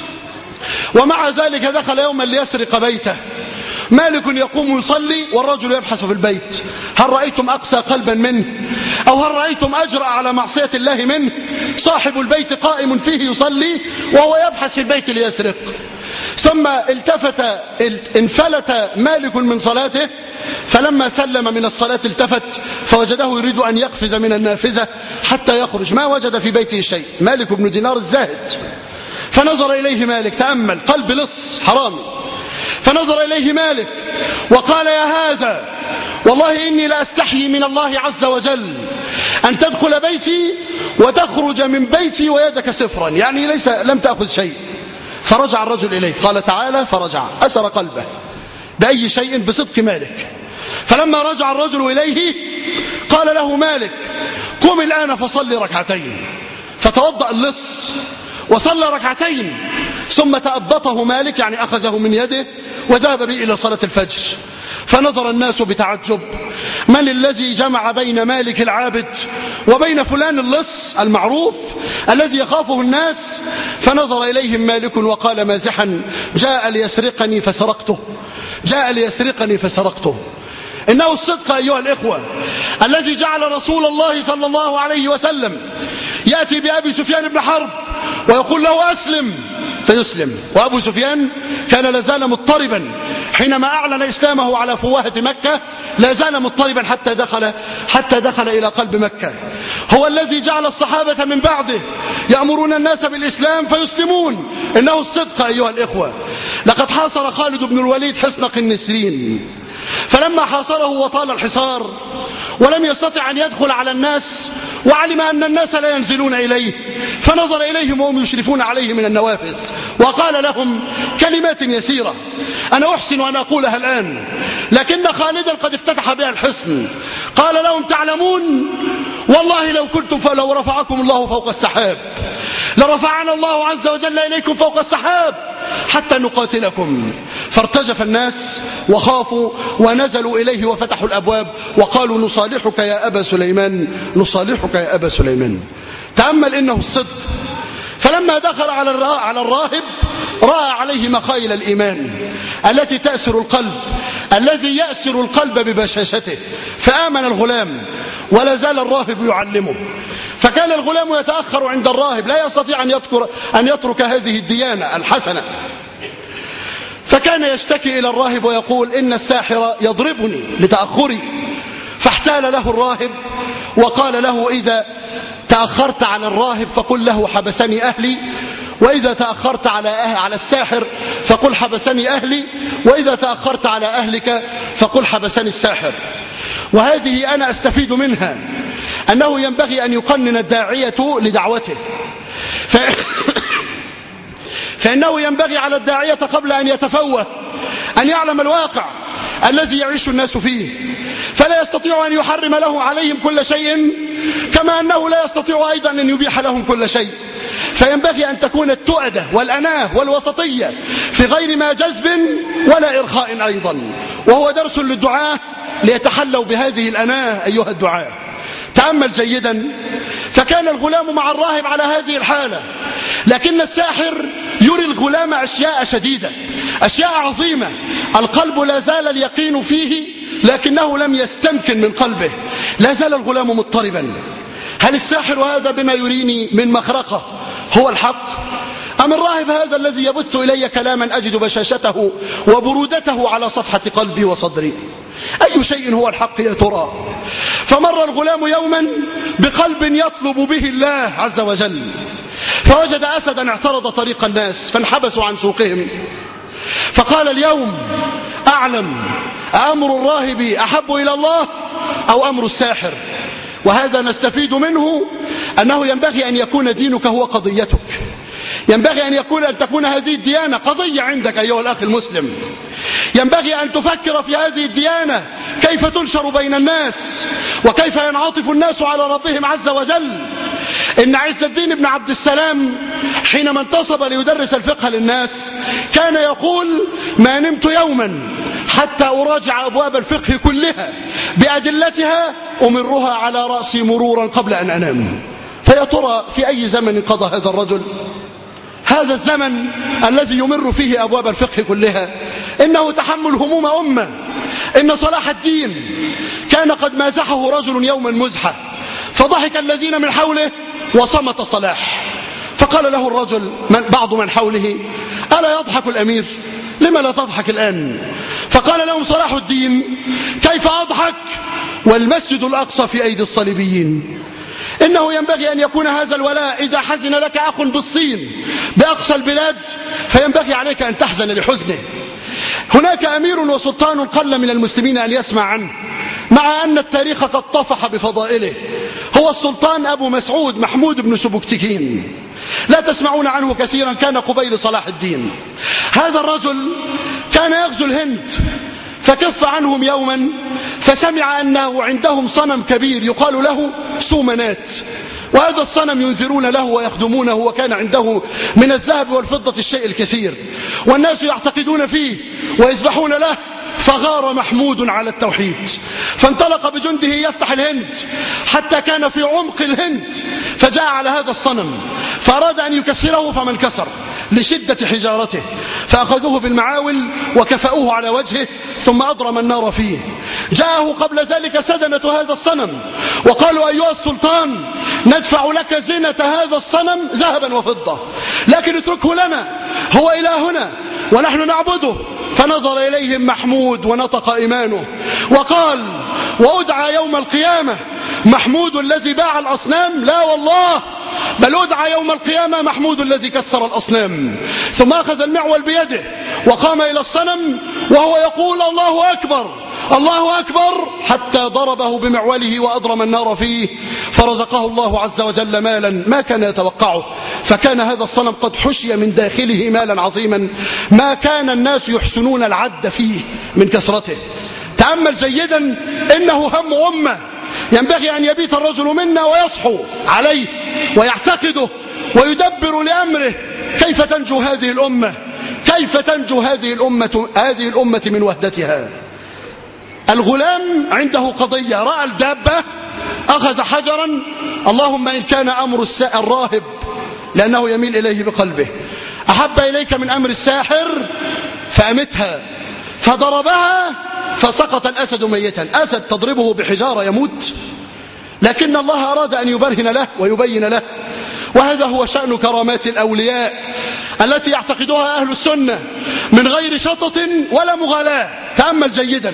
ومع ذلك دخل يوما ليسرق بيته. مالك يقوم يصلي والرجل يبحث في البيت. هل رأيتم أقسى قلبا منه؟ أو هل رأيتم أجرأ على معصية الله منه؟ صاحب البيت قائم فيه يصلي وهو يبحث في البيت ليسرق. ثم انفلت مالك من صلاته، فلما سلم من الصلاة التفت فوجده يريد أن يقفز من النافذة حتى يخرج، ما وجد في بيته شيء. مالك بن دينار الزاهد. فنظر إليه مالك، تأمل، قلب لص حرامي. فنظر إليه مالك وقال: يا هذا، والله إني لا أستحيي من الله عز وجل أن تدخل بيتي وتخرج من بيتي ويدك صفرا، يعني لم تأخذ شيء. فرجع الرجل إليه، قال تعالى: فرجع، أسر قلبه بأي شيء؟ بصدق مالك. فلما رجع الرجل إليه قال له مالك: قم الآن فصلي ركعتين. فتوضأ اللص وصلى ركعتين، ثم تأبطه مالك، يعني أخذه من يده وذهب به إلى صلاة الفجر. فنظر الناس بتعجب: من الذي جمع بين مالك العابد وبين فلان اللص المعروف الذي يخافه الناس؟ فنظر إليهم مالك وقال مازحا: جاء ليسرقني فسرقته، جاء ليسرقني فسرقته. إنه الصدق أيها الإخوة الذي جعل رسول الله صلى الله عليه وسلم يأتي بأبي سفيان بن حرب ويقول له: أسلم، فيسلم. وأبو سفيان كان لازال مضطربا حينما أعلن إسلامه على فوهة مكة، لازال مضطربا حتى دخل إلى قلب مكة. هو الذي جعل الصحابة من بعده يأمرون الناس بالإسلام فيسلمون. إنه الصدق أيها الإخوة. لقد حاصر خالد بن الوليد حصن قنسرين، فلما حاصره وطال الحصار ولم يستطع أن يدخل على الناس، وعلم أن الناس لا ينزلون إليه، فنظر إليهم وهم يشرفون عليه من النوافذ وقال لهم كلمات يسيرة أنا أحسن أن أقولها الآن، لكن خالدا قد افتتح بها الحصن. قال لهم تعلمون والله لو رفعكم الله فوق السحاب لرفعنا الله عز وجل إليكم فوق السحاب حتى نقاتلكم. فارتجف الناس وخافوا ونزلوا إليه وفتحوا الأبواب وقالوا نصالحك يا أبا سليمان، نصالحك يا أبا سليمان. تأمل إنه الصدق. فلما دخل على الراهب رأى عليه مخايل الإيمان التي تأسر القلب، الذي يأسر القلب ببشاشته، فآمن الغلام ولا زال الراهب يعلمه. فكان الغلام يتأخر عند الراهب لا يستطيع أن يترك هذه الديانة الحسنة، فكان يشتكي إلى الراهب ويقول إن الساحر يضربني لتأخري. فاحتال له الراهب وقال له إذا تأخرت على الراهب فقل له حبسني أهلي، وإذا تأخرت على الساحر فقل حبسني أهلي، وإذا تأخرت على أهلك فقل حبسني الساحر. وهذه أنا أستفيد منها أنه ينبغي أن يقنن الداعية لدعوته، فإنه ينبغي على الداعية قبل أن يتفوه أن يعلم الواقع الذي يعيش الناس فيه، فلا يستطيع أن يحرم له عليهم كل شيء كما أنه لا يستطيع أيضا أن يبيح لهم كل شيء. فينبغي أن تكون التؤدة والأناة والوسطية في غير ما جذب ولا إرخاء أيضا، وهو درس للدعاة ليتحلوا بهذه الأناة أيها الدعاة. تأمل جيدا. فكان الغلام مع الراهب على هذه الحالة، لكن الساحر يري الغلام أشياء شديدة، أشياء عظيمة. القلب لا زال اليقين فيه لكنه لم يستمكن من قلبه، لا زال الغلام مضطربا. هل الساحر هذا بما يريني من مخرقة هو الحق، أم الراهب هذا الذي يبث إلي كلاما أجد بشاشته وبرودته على صفحة قلبي وصدري؟ أي شيء هو الحق يا ترى؟ فمر الغلام يوما بقلب يطلب به الله عز وجل، فوجد أسدا اعترض طريق الناس فانحبسوا عن سوقهم، فقال اليوم أعلم أمر الراهب أحب إلى الله أو أمر الساحر. وهذا نستفيد منه أنه ينبغي أن يكون دينك هو قضيتك، ينبغي أن تكون هذه الديانة قضية عندك أيها الأخ المسلم. ينبغي أن تفكر في هذه الديانة كيف تنشر بين الناس وكيف ينعطف الناس على ربهم عز وجل. إن عز الدين بن عبد السلام حينما انتصب ليدرس الفقه للناس كان يقول ما نمت يوما حتى أراجع أبواب الفقه كلها بأدلتها أمرها على رأسي مرورا قبل أن أنام. فيا ترى في أي زمن قضى هذا الرجل؟ هذا الزمن الذي يمر فيه أبواب الفقه كلها إنه تحمل هموم أمة. إن صلاح الدين كان قد مازحه رجل يوما مزحة فضحك الذين من حوله وصمت صلاح، فقال له الرجل بعض من حوله ألا يضحك الأمير؟ لما لا تضحك الآن؟ فقال لهم صلاح الدين كيف أضحك والمسجد الأقصى في أيدي الصليبيين؟ إنه ينبغي أن يكون هذا الولاء إذا حزن لك أخ بالصين بأقصى البلاد فينبغي عليك أن تحزن لحزنه. هناك أمير وسلطان قل من المسلمين أن يسمع عنه مع أن التاريخ قد طفح بفضائله، هو السلطان أبو مسعود محمود بن سبكتكين، لا تسمعون عنه كثيرا، كان قبيل صلاح الدين. هذا الرجل كان يغزو الهند فكف عنهم يوما فسمع أنه عندهم صنم كبير يقال له سومنات، وهذا الصنم ينذرون له ويخدمونه، وكان عنده من الذهب والفضة الشيء الكثير، والناس يعتقدون فيه ويذبحون له. فغار محمود على التوحيد فانطلق بجنده يفتح الهند حتى كان في عمق الهند، فجاء على هذا الصنم فأراد أن يكسره فما انكسر لشدة حجارته، فأخذوه بالمعاول وكفأوه على وجهه ثم أضرم النار فيه. جاءه قبل ذلك سدنة هذا الصنم وقالوا أيها السلطان ندفع لك زينة هذا الصنم ذهبا وفضة، لكن اتركه لنا هو إلهنا ونحن نعبده. فنظر إليهم محمود ونطق إيمانه وقال وأدعى يوم القيامة محمود الذي باع الأصنام؟ لا والله، بل أدعى يوم القيامة محمود الذي كسر الأصنام. ثم أخذ المعول بيده وقام إلى الصنم وهو يقول الله أكبر الله أكبر حتى ضربه بمعوله وأضرم النار فيه، فرزقه الله عز وجل مالا ما كان يتوقعه، فكان هذا الصنم قد حشي من داخله مالا عظيما ما كان الناس يحسنون العد فيه من كثرته. تأمل جيدا، إنه هم أمة ينبغي أن يبيت الرجل منا ويصحو عليه ويعتقده ويدبر لأمره كيف تنجو هذه الأمة، كيف تنجو هذه الأمة من وهدتها. الغلام عنده قضية، رأى الدابة أخذ حجرا، اللهم إن كان أمر الراهب لأنه يميل إليه بقلبه أحب إليك من أمر الساحر فأمتها، فضربها فسقط الأسد ميتا. أسد تضربه بحجارة يموت، لكن الله أراد أن يبرهن له ويبين له. وهذا هو شأن كرامات الأولياء التي يعتقدها أهل السنة من غير شطط ولا مغالاة. تأمل جيدا.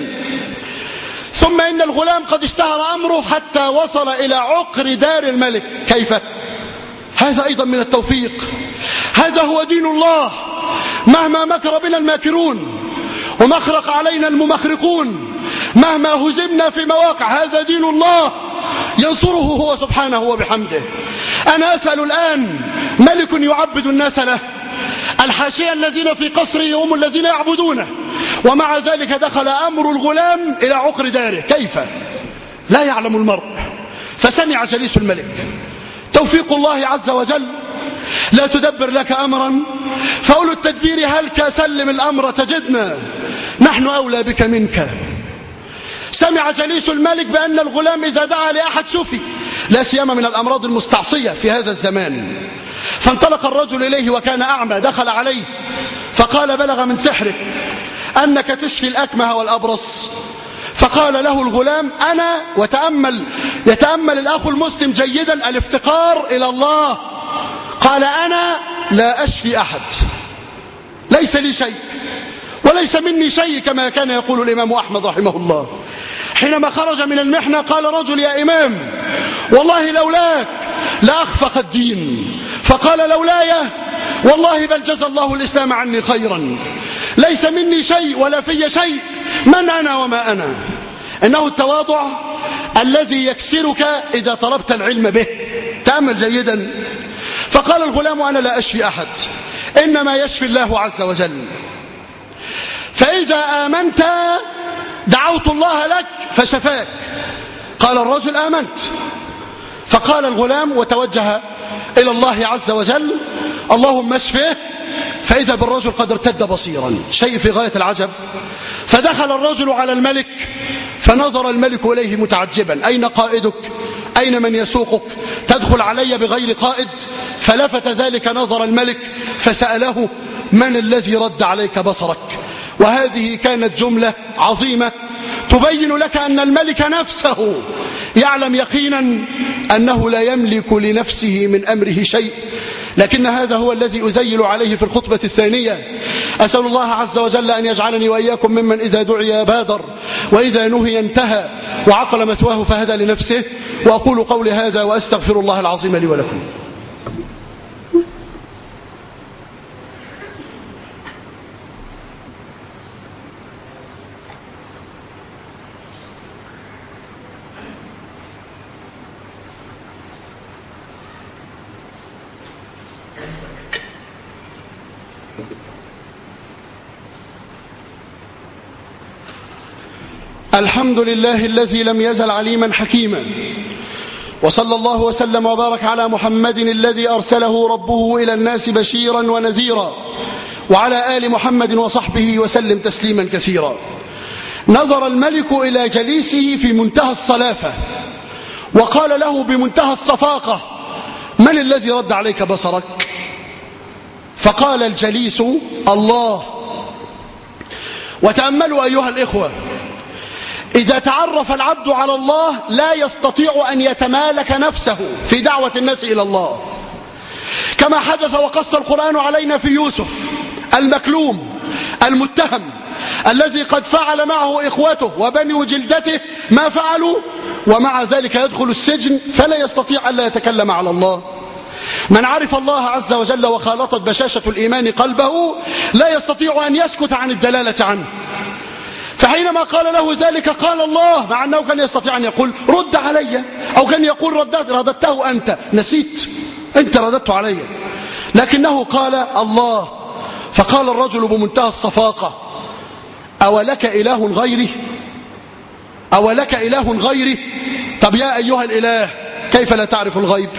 ثم إن الغلام قد اشتهر أمره حتى وصل إلى عقر دار الملك. كيف؟ هذا أيضا من التوفيق. هذا هو دين الله، مهما مكر بنا الماكرون ومخرق علينا الممخرقون، مهما هزمنا في مواقع، هذا دين الله ينصره هو سبحانه وبحمده. أنا أسأل الآن، ملك يعبد الناس له، الحاشية الذين في قصره هم الذين يعبدونه، ومع ذلك دخل أمر الغلام إلى عقر داره. كيف؟ لا يعلم المرء. فسمع جليس الملك. توفيق الله عز وجل. لا تدبر لك أمرا فأولو التدبير هلك سلم الأمر تجدنا نحن أولى بك منك. سمع جليس الملك بأن الغلام إذا دعا لأحد شفي، لا سيما من الأمراض المستعصية في هذا الزمان. فانطلق الرجل إليه وكان أعمى، دخل عليه فقال: بلغ من سحرك أنك تشفي الأكمه والأبرص. فقال له الغلام: أنا، يتأمل الأخ المسلم جيدا الافتقار إلى الله، قال: أنا لا أشفي أحد، ليس لي شيء وليس مني شيء، كما كان يقول الإمام أحمد رحمه الله. حينما خرج من المحنة قال رجل: يا إمام، والله لولاك لأخفق الدين. فقال: لولاي والله بل جزى الله الإسلام عني خيرا، ليس مني شيء ولا في شيء، من أنا وما أنا. إنه التواضع الذي يكسرك إذا طلبت العلم به. تأمل جيدا. فقال الغلام: أنا لا أشفي أحد، إنما يشفي الله عز وجل، فإذا آمنت دعوت الله لك فشفاك. قال الرجل: آمنت. فقال الغلام وتوجه إلى الله عز وجل: اللهم اشفه. فإذا بالرجل قد ارتد بصيرا، شيء في غاية العجب. فدخل الرجل على الملك فنظر الملك إليه متعجبا: أين قائدك؟ أين من يسوقك؟ تدخل علي بغير قائد؟ فلفت ذلك نظر الملك فسأله: من الذي رد عليك بصرك؟ وهذه كانت جملة عظيمة تبين لك أن الملك نفسه يعلم يقينا أنه لا يملك لنفسه من أمره شيء. لكن هذا هو الذي أزيل عليه في الخطبة الثانية. أسأل الله عز وجل أن يجعلني وإياكم ممن إذا دعي بادر وإذا نهي انتهى وعقل مثواه فهدى لنفسه. وأقول قولي هذا وأستغفر الله العظيم لي ولكم. الحمد لله الذي لم يزل عليما حكيما، وصلى الله وسلم وبارك على محمد الذي أرسله ربه إلى الناس بشيرا ونذيرا، وعلى آل محمد وصحبه وسلم تسليما كثيرا. نظر الملك إلى جليسه في منتهى الصلافة وقال له بمنتهى الصفاقة: من الذي رد عليك بصرك؟ فقال الجليس: الله. وتأملوا أيها الإخوة، إذا تعرف العبد على الله لا يستطيع أن يتمالك نفسه في دعوة الناس إلى الله، كما حدث وقص القرآن علينا في يوسف المكلوم المتهم الذي قد فعل معه إخوته وبني جلدته ما فعلوا، ومع ذلك يدخل السجن فلا يستطيع ألا يتكلم على الله. من عرف الله عز وجل وخالطت بشاشة الإيمان قلبه لا يستطيع أن يسكت عن الدلالة عنه. فحينما قال له ذلك قال الله، مع أنه كان يستطيع أن يقول رد علي، أو كان يقول رددته أنت، نسيت أنت رددت علي. لكنه قال الله. فقال الرجل بمنتهى الصفاقة: أولك إله غيري؟ أولك إله غيري؟ طب يا أيها الإله، كيف لا تعرف الغيب؟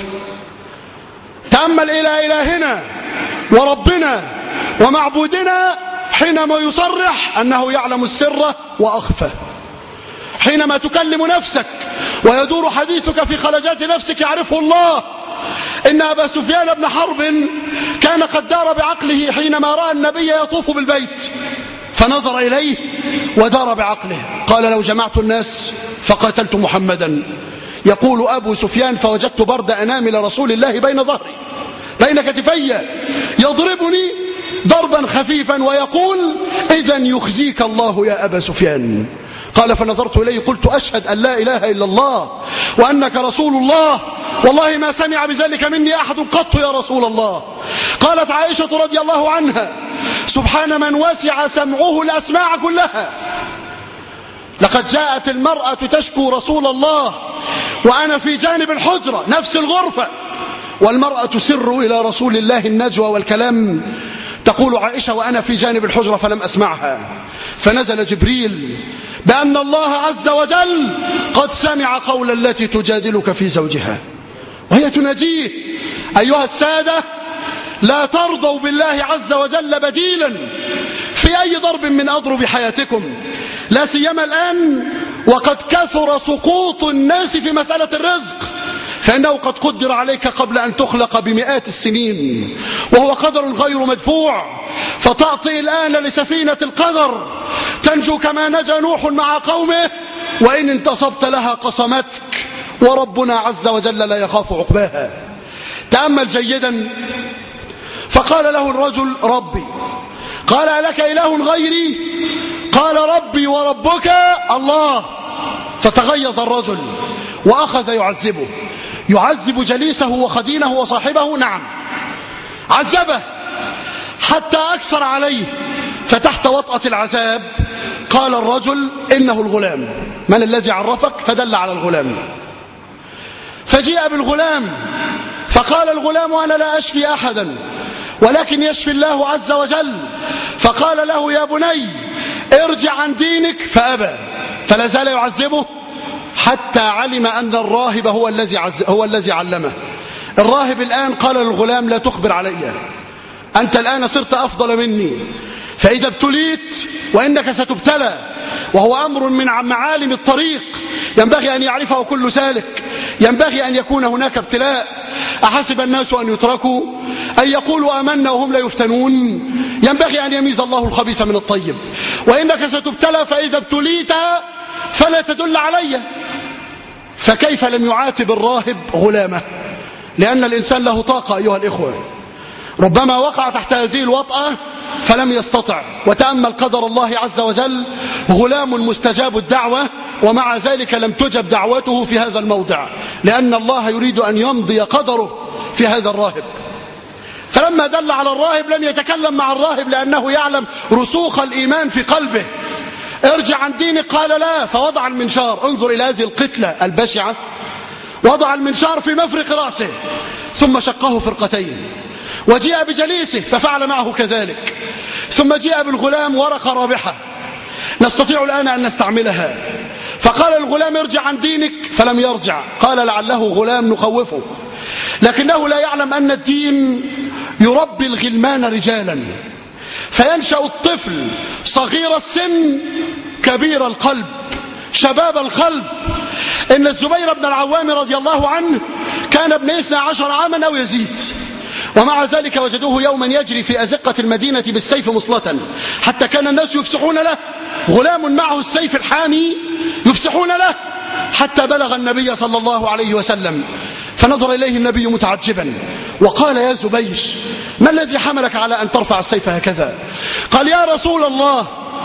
تأمل إلى إلهنا وربنا ومعبودنا حينما يصرح أنه يعلم السر وأخفى. حينما تكلم نفسك ويدور حديثك في خلجات نفسك يعرفه الله. إن أبا سفيان بن حرب كان قد دار بعقله حينما رأى النبي يطوف بالبيت، فنظر إليه ودار بعقله، قال: لو جمعت الناس فقاتلت محمدا. يقول أبو سفيان: فوجدت برد أنامل رسول الله بين ظهري بين كتفي يضربني ضربا خفيفا ويقول: إذن يخزيك الله يا أبا سفيان. قال: فنظرت إليه قلت: أشهد أن لا إله إلا الله وأنك رسول الله، والله ما سمع بذلك مني أحد قط يا رسول الله. قالت عائشة رضي الله عنها: سبحان من وسع سمعه الأسماع كلها، لقد جاءت المرأة تشكو رسول الله وأنا في جانب الحجرة نفس الغرفة، والمرأة تسر إلى رسول الله النجوى والكلام. تقول عائشة: وأنا في جانب الحجرة فلم أسمعها، فنزل جبريل بأن الله عز وجل قد سمع قول التي تجادلك في زوجها، وهي تناديه: أيها السادة، لا ترضوا بالله عز وجل بديلا في أي ضرب من أضرب حياتكم، لا سيما الآن وقد كثر سقوط الناس في مسألة الرزق، فإنه قد قدر عليك قبل أن تخلق بمئات السنين، وهو قدر غير مدفوع، فتعطي الآن لسفينة القدر تنجو كما نجا نوح مع قومه، وإن انتصبت لها قصمتك، وربنا عز وجل لا يخاف عقباها. تأمل جيدا. فقال له الرجل: ربي. قال: ألك إله غيري؟ قال: ربي وربك الله. فتغيظ الرجل وأخذ يعذبه، يعذب جليسه وخدينه وصاحبه. نعم، عذبه حتى أكثر عليه. فتحت وطأة العذاب قال الرجل: إنه الغلام. من الذي عرفك؟ فدل على الغلام. فجيء بالغلام فقال الغلام: أنا لا أشفي أحدا ولكن يشفي الله عز وجل. فقال له: يا بني ارجع عن دينك، فأبى، فلا زال يعذبه حتى علم أن الراهب هو الذي علمه. الراهب الآن قال للغلام: لا تخبر علي، أنت الآن صرت أفضل مني، فإذا ابتليت، وإنك ستبتلى، وهو أمر من معالم الطريق ينبغي أن يعرفه كل سالك، ينبغي أن يكون هناك ابتلاء. أحسب الناس أن يتركوا أن يقولوا آمنا وهم لا يفتنون؟ ينبغي أن يميز الله الخبيث من الطيب. وإنك ستبتلى، فإذا ابتليت فلا تدل علي. فكيف لم يعاتب الراهب غلامه؟ لأن الإنسان له طاقة أيها الإخوة، ربما وقع تحت هذه الوطأة فلم يستطع. وتأمل قدر الله عز وجل: غلام مستجاب الدعوة، ومع ذلك لم تجب دعوته في هذا الموضع، لأن الله يريد أن يمضي قدره في هذا الراهب. فلما دل على الراهب لم يتكلم مع الراهب، لأنه يعلم رسوخ الإيمان في قلبه. ارجع عن دينك، قال: لا. فوضع المنشار، انظر إلى هذه القتلة البشعة، وضع المنشار في مفرق رأسه ثم شقه فرقتين، وجيء بجليسه ففعل معه كذلك، ثم جيء بالغلام ورقة رابحة نستطيع الآن أن نستعملها. فقال الغلام: ارجع عن دينك، فلم يرجع. قال: لعله غلام نخوفه، لكنه لا يعلم أن الدين يربي الغلمان رجالا، فينشأ الطفل صغير السن كبير القلب شباب القلب. إن الزبير بن العوام رضي الله عنه كان ابن 12 عاما أو يزيد، ومع ذلك وجدوه يوما يجري في أزقة المدينة بالسيف مصلة، حتى كان الناس يفسحون له، غلام معه السيف الحامي يفسحون له، حتى بلغ النبي صلى الله عليه وسلم، فنظر إليه النبي متعجبا وقال: يا زبير، ما الذي حملك على أن ترفع السيف هكذا؟ قال: يا رسول الله،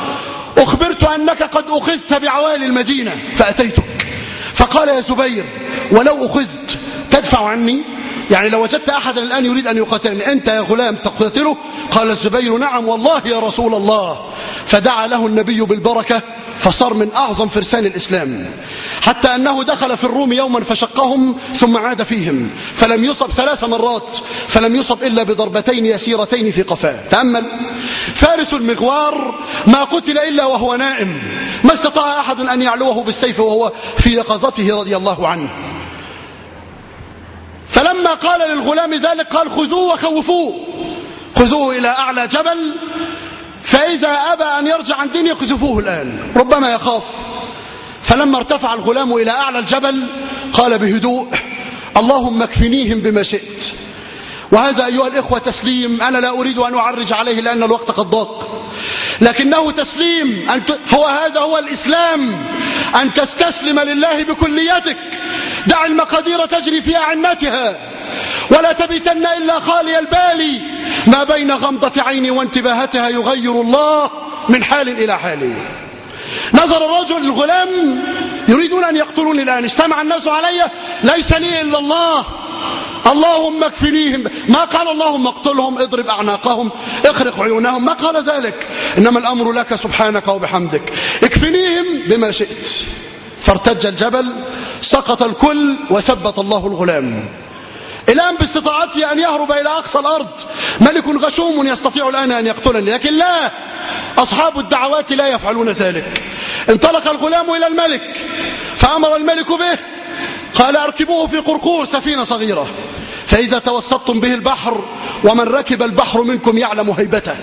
أخبرت أنك قد أخذت بعوالي المدينة فأتيتك. فقال: يا زبير، ولو أخذت تدفع عني؟ يعني لو وجدت أحدا الآن يريد أن يقاتلني، أنت يا غلام تقاتله؟ قال الزبير: نعم والله يا رسول الله. فدعا له النبي بالبركة، فصار من أعظم فرسان الإسلام، حتى أنه دخل في الروم يوما فشقهم ثم عاد فيهم، فلم يصب 3 مرات، فلم يصب إلا بضربتين يسيرتين في قفاه. تأمل، فارس المغوار ما قتل إلا وهو نائم، ما استطاع أحد أن يعلوه بالسيف وهو في يقظته رضي الله عنه. فلما قال للغلام ذلك قال خذوه وخوفوه، خذوه إلى أعلى جبل، فإذا أبى أن يرجع عن دينه خذفوه الآن ربما يخاف. فلما ارتفع الغلام إلى أعلى الجبل قال بهدوء اللهم اكفنيهم بما شئت. وهذا أيها الإخوة تسليم، أنا لا أريد أن أعرج عليه لأن الوقت قد ضاق، لكنه تسليم. هذا هو الإسلام، أن تستسلم لله بكليتك، دع المقادير تجري في أعنتها، ولا تبيتن إلا خالي البال، ما بين غمضة عين وانتباهتها يغير الله من حال إلى حال. نظر الرجل الغلام يريدون أن يقتلوني الآن، اجتمع الناس علي، ليس لي إلا الله، اللهم اكفنيهم. ما قال اللهم اقتلهم، اضرب أعناقهم، اخرق عيونهم، ما قال ذلك، إنما الأمر لك سبحانك وبحمدك، اكفنيهم بما شئت. فارتج الجبل، سقط الكل، وثبت الله الغلام. الآن باستطاعته أن يهرب إلى أقصى الأرض، ملك غشوم يستطيع الآن أن يقتلني، لكن لا، أصحاب الدعوات لا يفعلون ذلك. انطلق الغلام إلى الملك، فأمر الملك به، قال اركبوه في قرقور سفينة صغيرة، فإذا توسطتم به البحر، ومن ركب البحر منكم يعلم هيبته،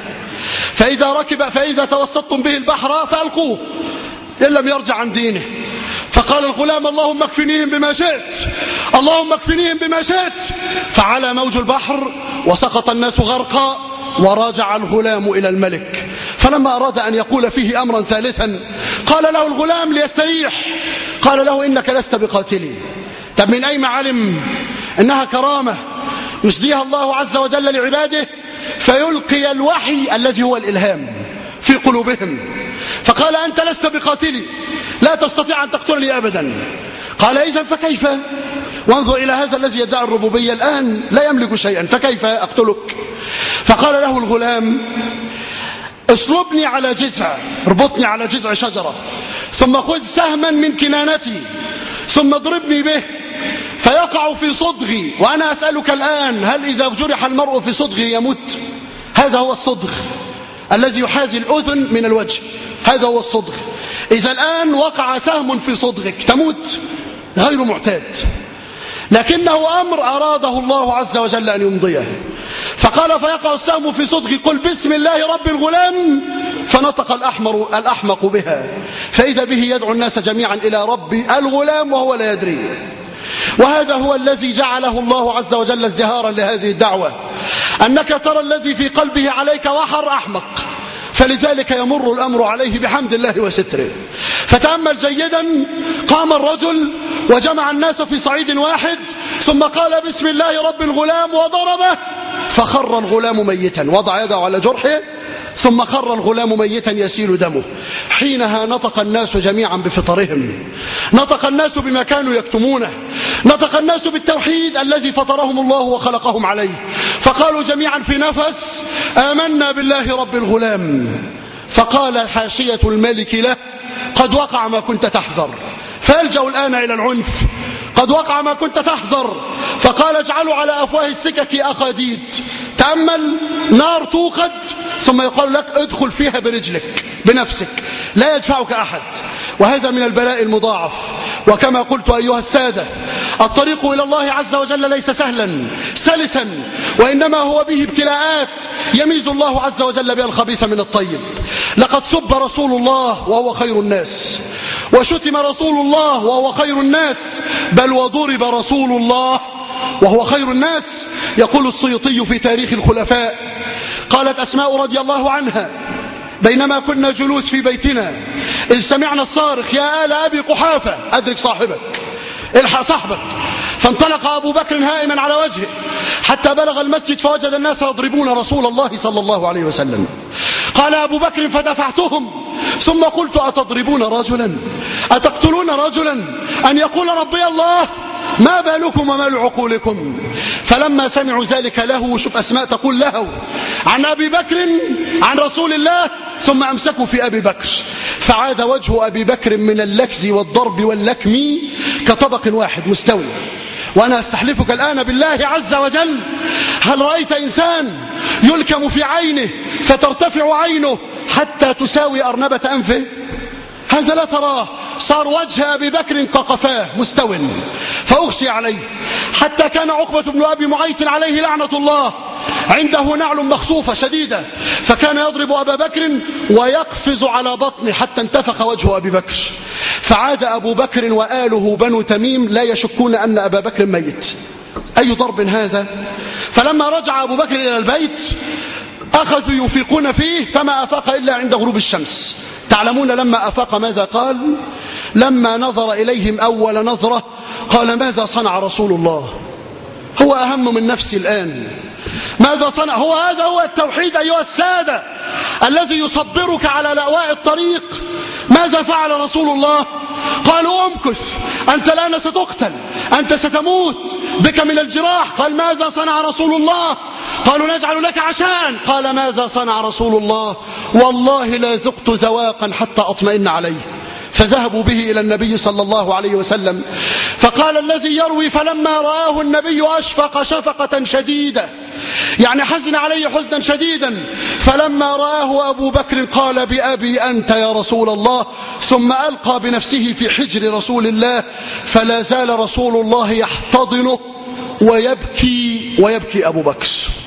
فإذا توسطتم به البحر فألقوه إن لم يرجع عن دينه. فقال الغلام اللهم اكفنيهم بما شئت، اللهم اكفنيهم بما شئت. فعلى موج البحر وسقط الناس غرقا، وراجع الغلام إلى الملك. فلما أراد أن يقول فيه أمرا ثالثا قال له الغلام ليستريح، قال له إنك لست بقاتلي. طب من أين علم إنها كرامة يسديها الله عز وجل لعباده، فيلقي الوحي الذي هو الإلهام في قلوبهم. فقال أنت لست بقاتلي، لا تستطيع أن تقتلني أبدا. قال إذن فكيف؟ وانظر إلى هذا الذي يدعي الربوبية الآن لا يملك شيئا، فكيف أقتلك؟ فقال له الغلام اصلبني على جذع، اربطني على جذع شجرة، ثم خذ سهما من كنانتي، ثم اضربني به فيقع في صدغي، وأنا أسألك الآن هل إذا جرح المرء في صدغه يموت؟ هذا هو الصدغ الذي يحاذي الأذن من الوجه، هذا هو الصدغ. إذا الآن وقع سهم في صدغك تموت، غير معتاد، لكنه أمر أراده الله عز وجل أن يمضيه. فقال فيقع السهم في صدغي، قل بسم الله رب الغلام، فنطق الأحمق بها، فإذا به يدعو الناس جميعا إلى رب الغلام وهو لا يدري. وهذا هو الذي جعله الله عز وجل ازدهارا لهذه الدعوة، أنك ترى الذي في قلبه عليك وحر أحمق، فلذلك يمر الأمر عليه بحمد الله وستره. فتأمل جيدا، قام الرجل وجمع الناس في صعيد واحد، ثم قال بسم الله رب الغلام وضربه، فخر الغلام ميتا، وضع يده على جرحه، ثم خر الغلام ميتا يسيل دمه. حينها نطق الناس جميعا بفطرهم، نطق الناس بما كانوا يكتمونه، نطق الناس بالتوحيد الذي فطرهم الله وخلقهم عليه، فقالوا جميعا في نفس آمنا بالله رب الغلام. فقال حاشية الملك له قد وقع ما كنت تحذر، فيلجأ الآن إلى العنف، قد وقع ما كنت تحذر. فقال اجعلوا على أفواه السكك أخاديد، تأمل، نار توقد، ثم يقال لك ادخل فيها برجلك بنفسك، لا يدفعك أحد. وهذا من البلاء المضاعف. وكما قلت أيها السادة، الطريق إلى الله عز وجل ليس سهلا سلسا، وإنما هو به ابتلاءات يميز الله عز وجل بها الخبيث من الطيب. لقد سب رسول الله وهو خير الناس، وشتم رسول الله وهو خير الناس، بل وضرب رسول الله وهو خير الناس. يقول السيوطي في تاريخ الخلفاء، قالت أسماء رضي الله عنها بينما كنا جلوس في بيتنا إذ سمعنا الصارخ يا آل أبي قحافة، أدرك صاحبك، الحق صاحبك. فانطلق أبو بكر هائما على وجهه حتى بلغ المسجد، فوجد الناس يضربون رسول الله صلى الله عليه وسلم. قال أبو بكر فدفعتهم، ثم قلت أتضربون رجلا، أتقتلون رجلا أن يقول ربي الله، ما بالكم وما لعقولكم؟ فلما سمعوا ذلك له، شوف أسماء تقول له عن أبي بكر عن رسول الله، ثم أمسكوا في أبي بكر، فعاد وجه أبي بكر من اللكز والضرب واللكم كطبق واحد مستوي. وأنا أستحلفك الآن بالله عز وجل هل رأيت إنسان يلكم في عينه فترتفع عينه حتى تساوي أرنبة أنفه؟ هذا لا تراه. صار وجه أبي بكر كقفاه مستو، فأغشي عليه، حتى كان عقبة بن أبي معيط عليه لعنة الله عنده نعل مخصوفة شديدة، فكان يضرب أبا بكر ويقفز على بطنه حتى انتفخ وجه أبي بكر. فعاد أبو بكر وآله بنو تميم لا يشكون أن أبا بكر ميت. أي ضرب هذا؟ فلما رجع أبو بكر إلى البيت أخذوا يفيقون فيه فما أفاق إلا عند غروب الشمس. تعلمون لما أفاق ماذا قال؟ لما نظر إليهم أول نظرة قال: ماذا صنع رسول الله؟ هو أهم من نفسي الآن. ماذا صنع؟ هذا هو التوحيد أيها السادة الذي يصبرك على لأواء الطريق. ماذا فعل رسول الله؟ قالوا: امكث، أنت الآن ستقتل، أنت ستموت، بك من الجراح. قال: ماذا صنع رسول الله؟ قالوا: نجعل لك عشاء. قال: ماذا صنع رسول الله؟ والله لا ذقت زواقا حتى أطمئن عليه. فذهبوا به إلى النبي صلى الله عليه وسلم، فقال الذي يروي: فلما رآه النبي أشفق شفقة شديدة، يعني حزن عليه حزنا شديدا. فلما رآه أبو بكر قال: بأبي أنت يا رسول الله، ثم ألقى بنفسه في حجر رسول الله، فلا زال رسول الله يحتضنه ويبكي أبو بكر.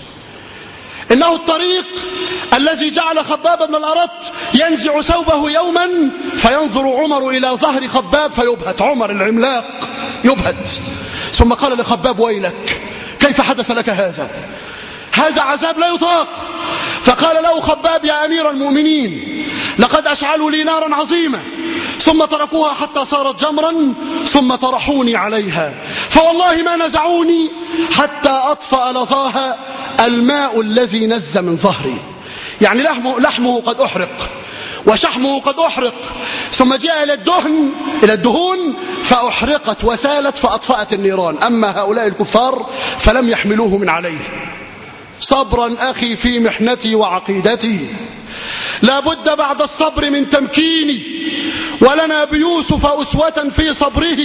إنه الطريق الذي جعل خباب بن الأرت ينزع ثوبه يوما فينظر عمر إلى ظهر خباب فيبهت، عمر العملاق يبهت، ثم قال لخباب: ويلك، كيف حدث لك هذا؟ هذا عذاب لا يطاق. فقال له خباب: يا أمير المؤمنين، لقد أشعلوا لي نارا عظيمة ثم تركوها حتى صارت جمرا ثم طرحوني عليها، فوالله ما نزعوني حتى أطفأ لظاها الماء الذي نز من ظهري. يعني لحمه قد أحرق وشحمه قد أحرق، ثم جاء إلى الدهون فأحرقت وسالت فأطفأت النيران. أما هؤلاء الكفار فلم يحملوه من عليه. صبرا أخي في محنتي وعقيدتي، لا بد بعد الصبر من تمكيني، ولنا بيوسف أسوة في صبره،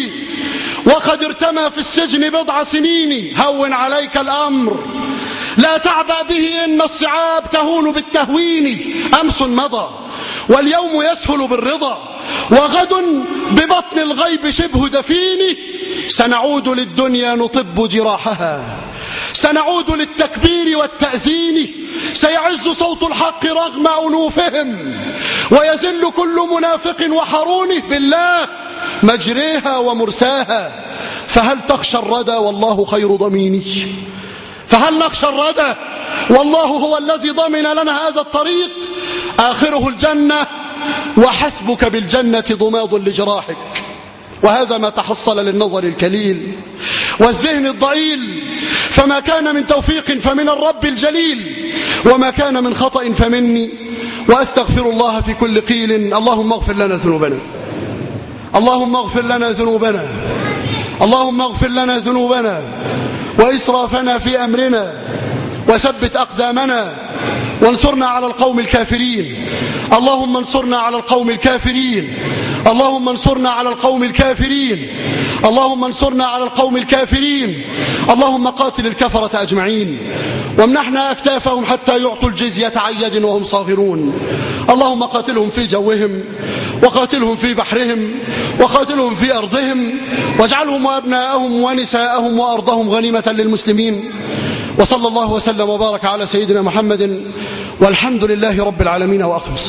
وقد ارتمى في السجن بضع سنين. هون عليك الأمر، لا تعبأ به، إن الصعاب تهون بالتهوين. أمس مضى واليوم يسهل بالرضا، وغد ببطن الغيب شبه دفين. سنعود للدنيا نطب جراحها، سنعود للتكبير والتأذين. سيعز صوت الحق رغم أنوفهم، ويذل كل منافق وحرونه بالله مجريها ومرساها. فهل تخشى الردى والله خير ضميني؟ فهل نخشى الردى والله هو الذي ضمن لنا هذا الطريق؟ آخره الجنة، وحسبك بالجنة ضماض لجراحك. وهذا ما تحصل للنظر الكليل والذهن الضئيل، فما كان من توفيق فمن الرب الجليل، وما كان من خطأ فمني، وأستغفر الله في كل قيل. اللهم اغفر لنا ذنوبنا، اللهم اغفر لنا ذنوبنا، اللهم اغفر لنا ذنوبنا وإسرافنا في أمرنا، وثبت أقدامنا، وانصرنا على القوم الكافرين. اللهم انصرنا على القوم الكافرين، اللهم انصرنا على القوم الكافرين، اللهم انصرنا على القوم الكافرين. اللهم قاتل الكفرة أجمعين، وامنحنا أكتافهم حتى يعطوا الجزية عن يد وهم صاغرون. اللهم قاتلهم في جوهم، وقاتلهم في بحرهم، وقاتلهم في أرضهم، واجعلهم وأبناءهم ونساءهم وأرضهم غنيمة للمسلمين. وصلى الله وسلم وبارك على سيدنا محمد، والحمد لله رب العالمين. وأقم.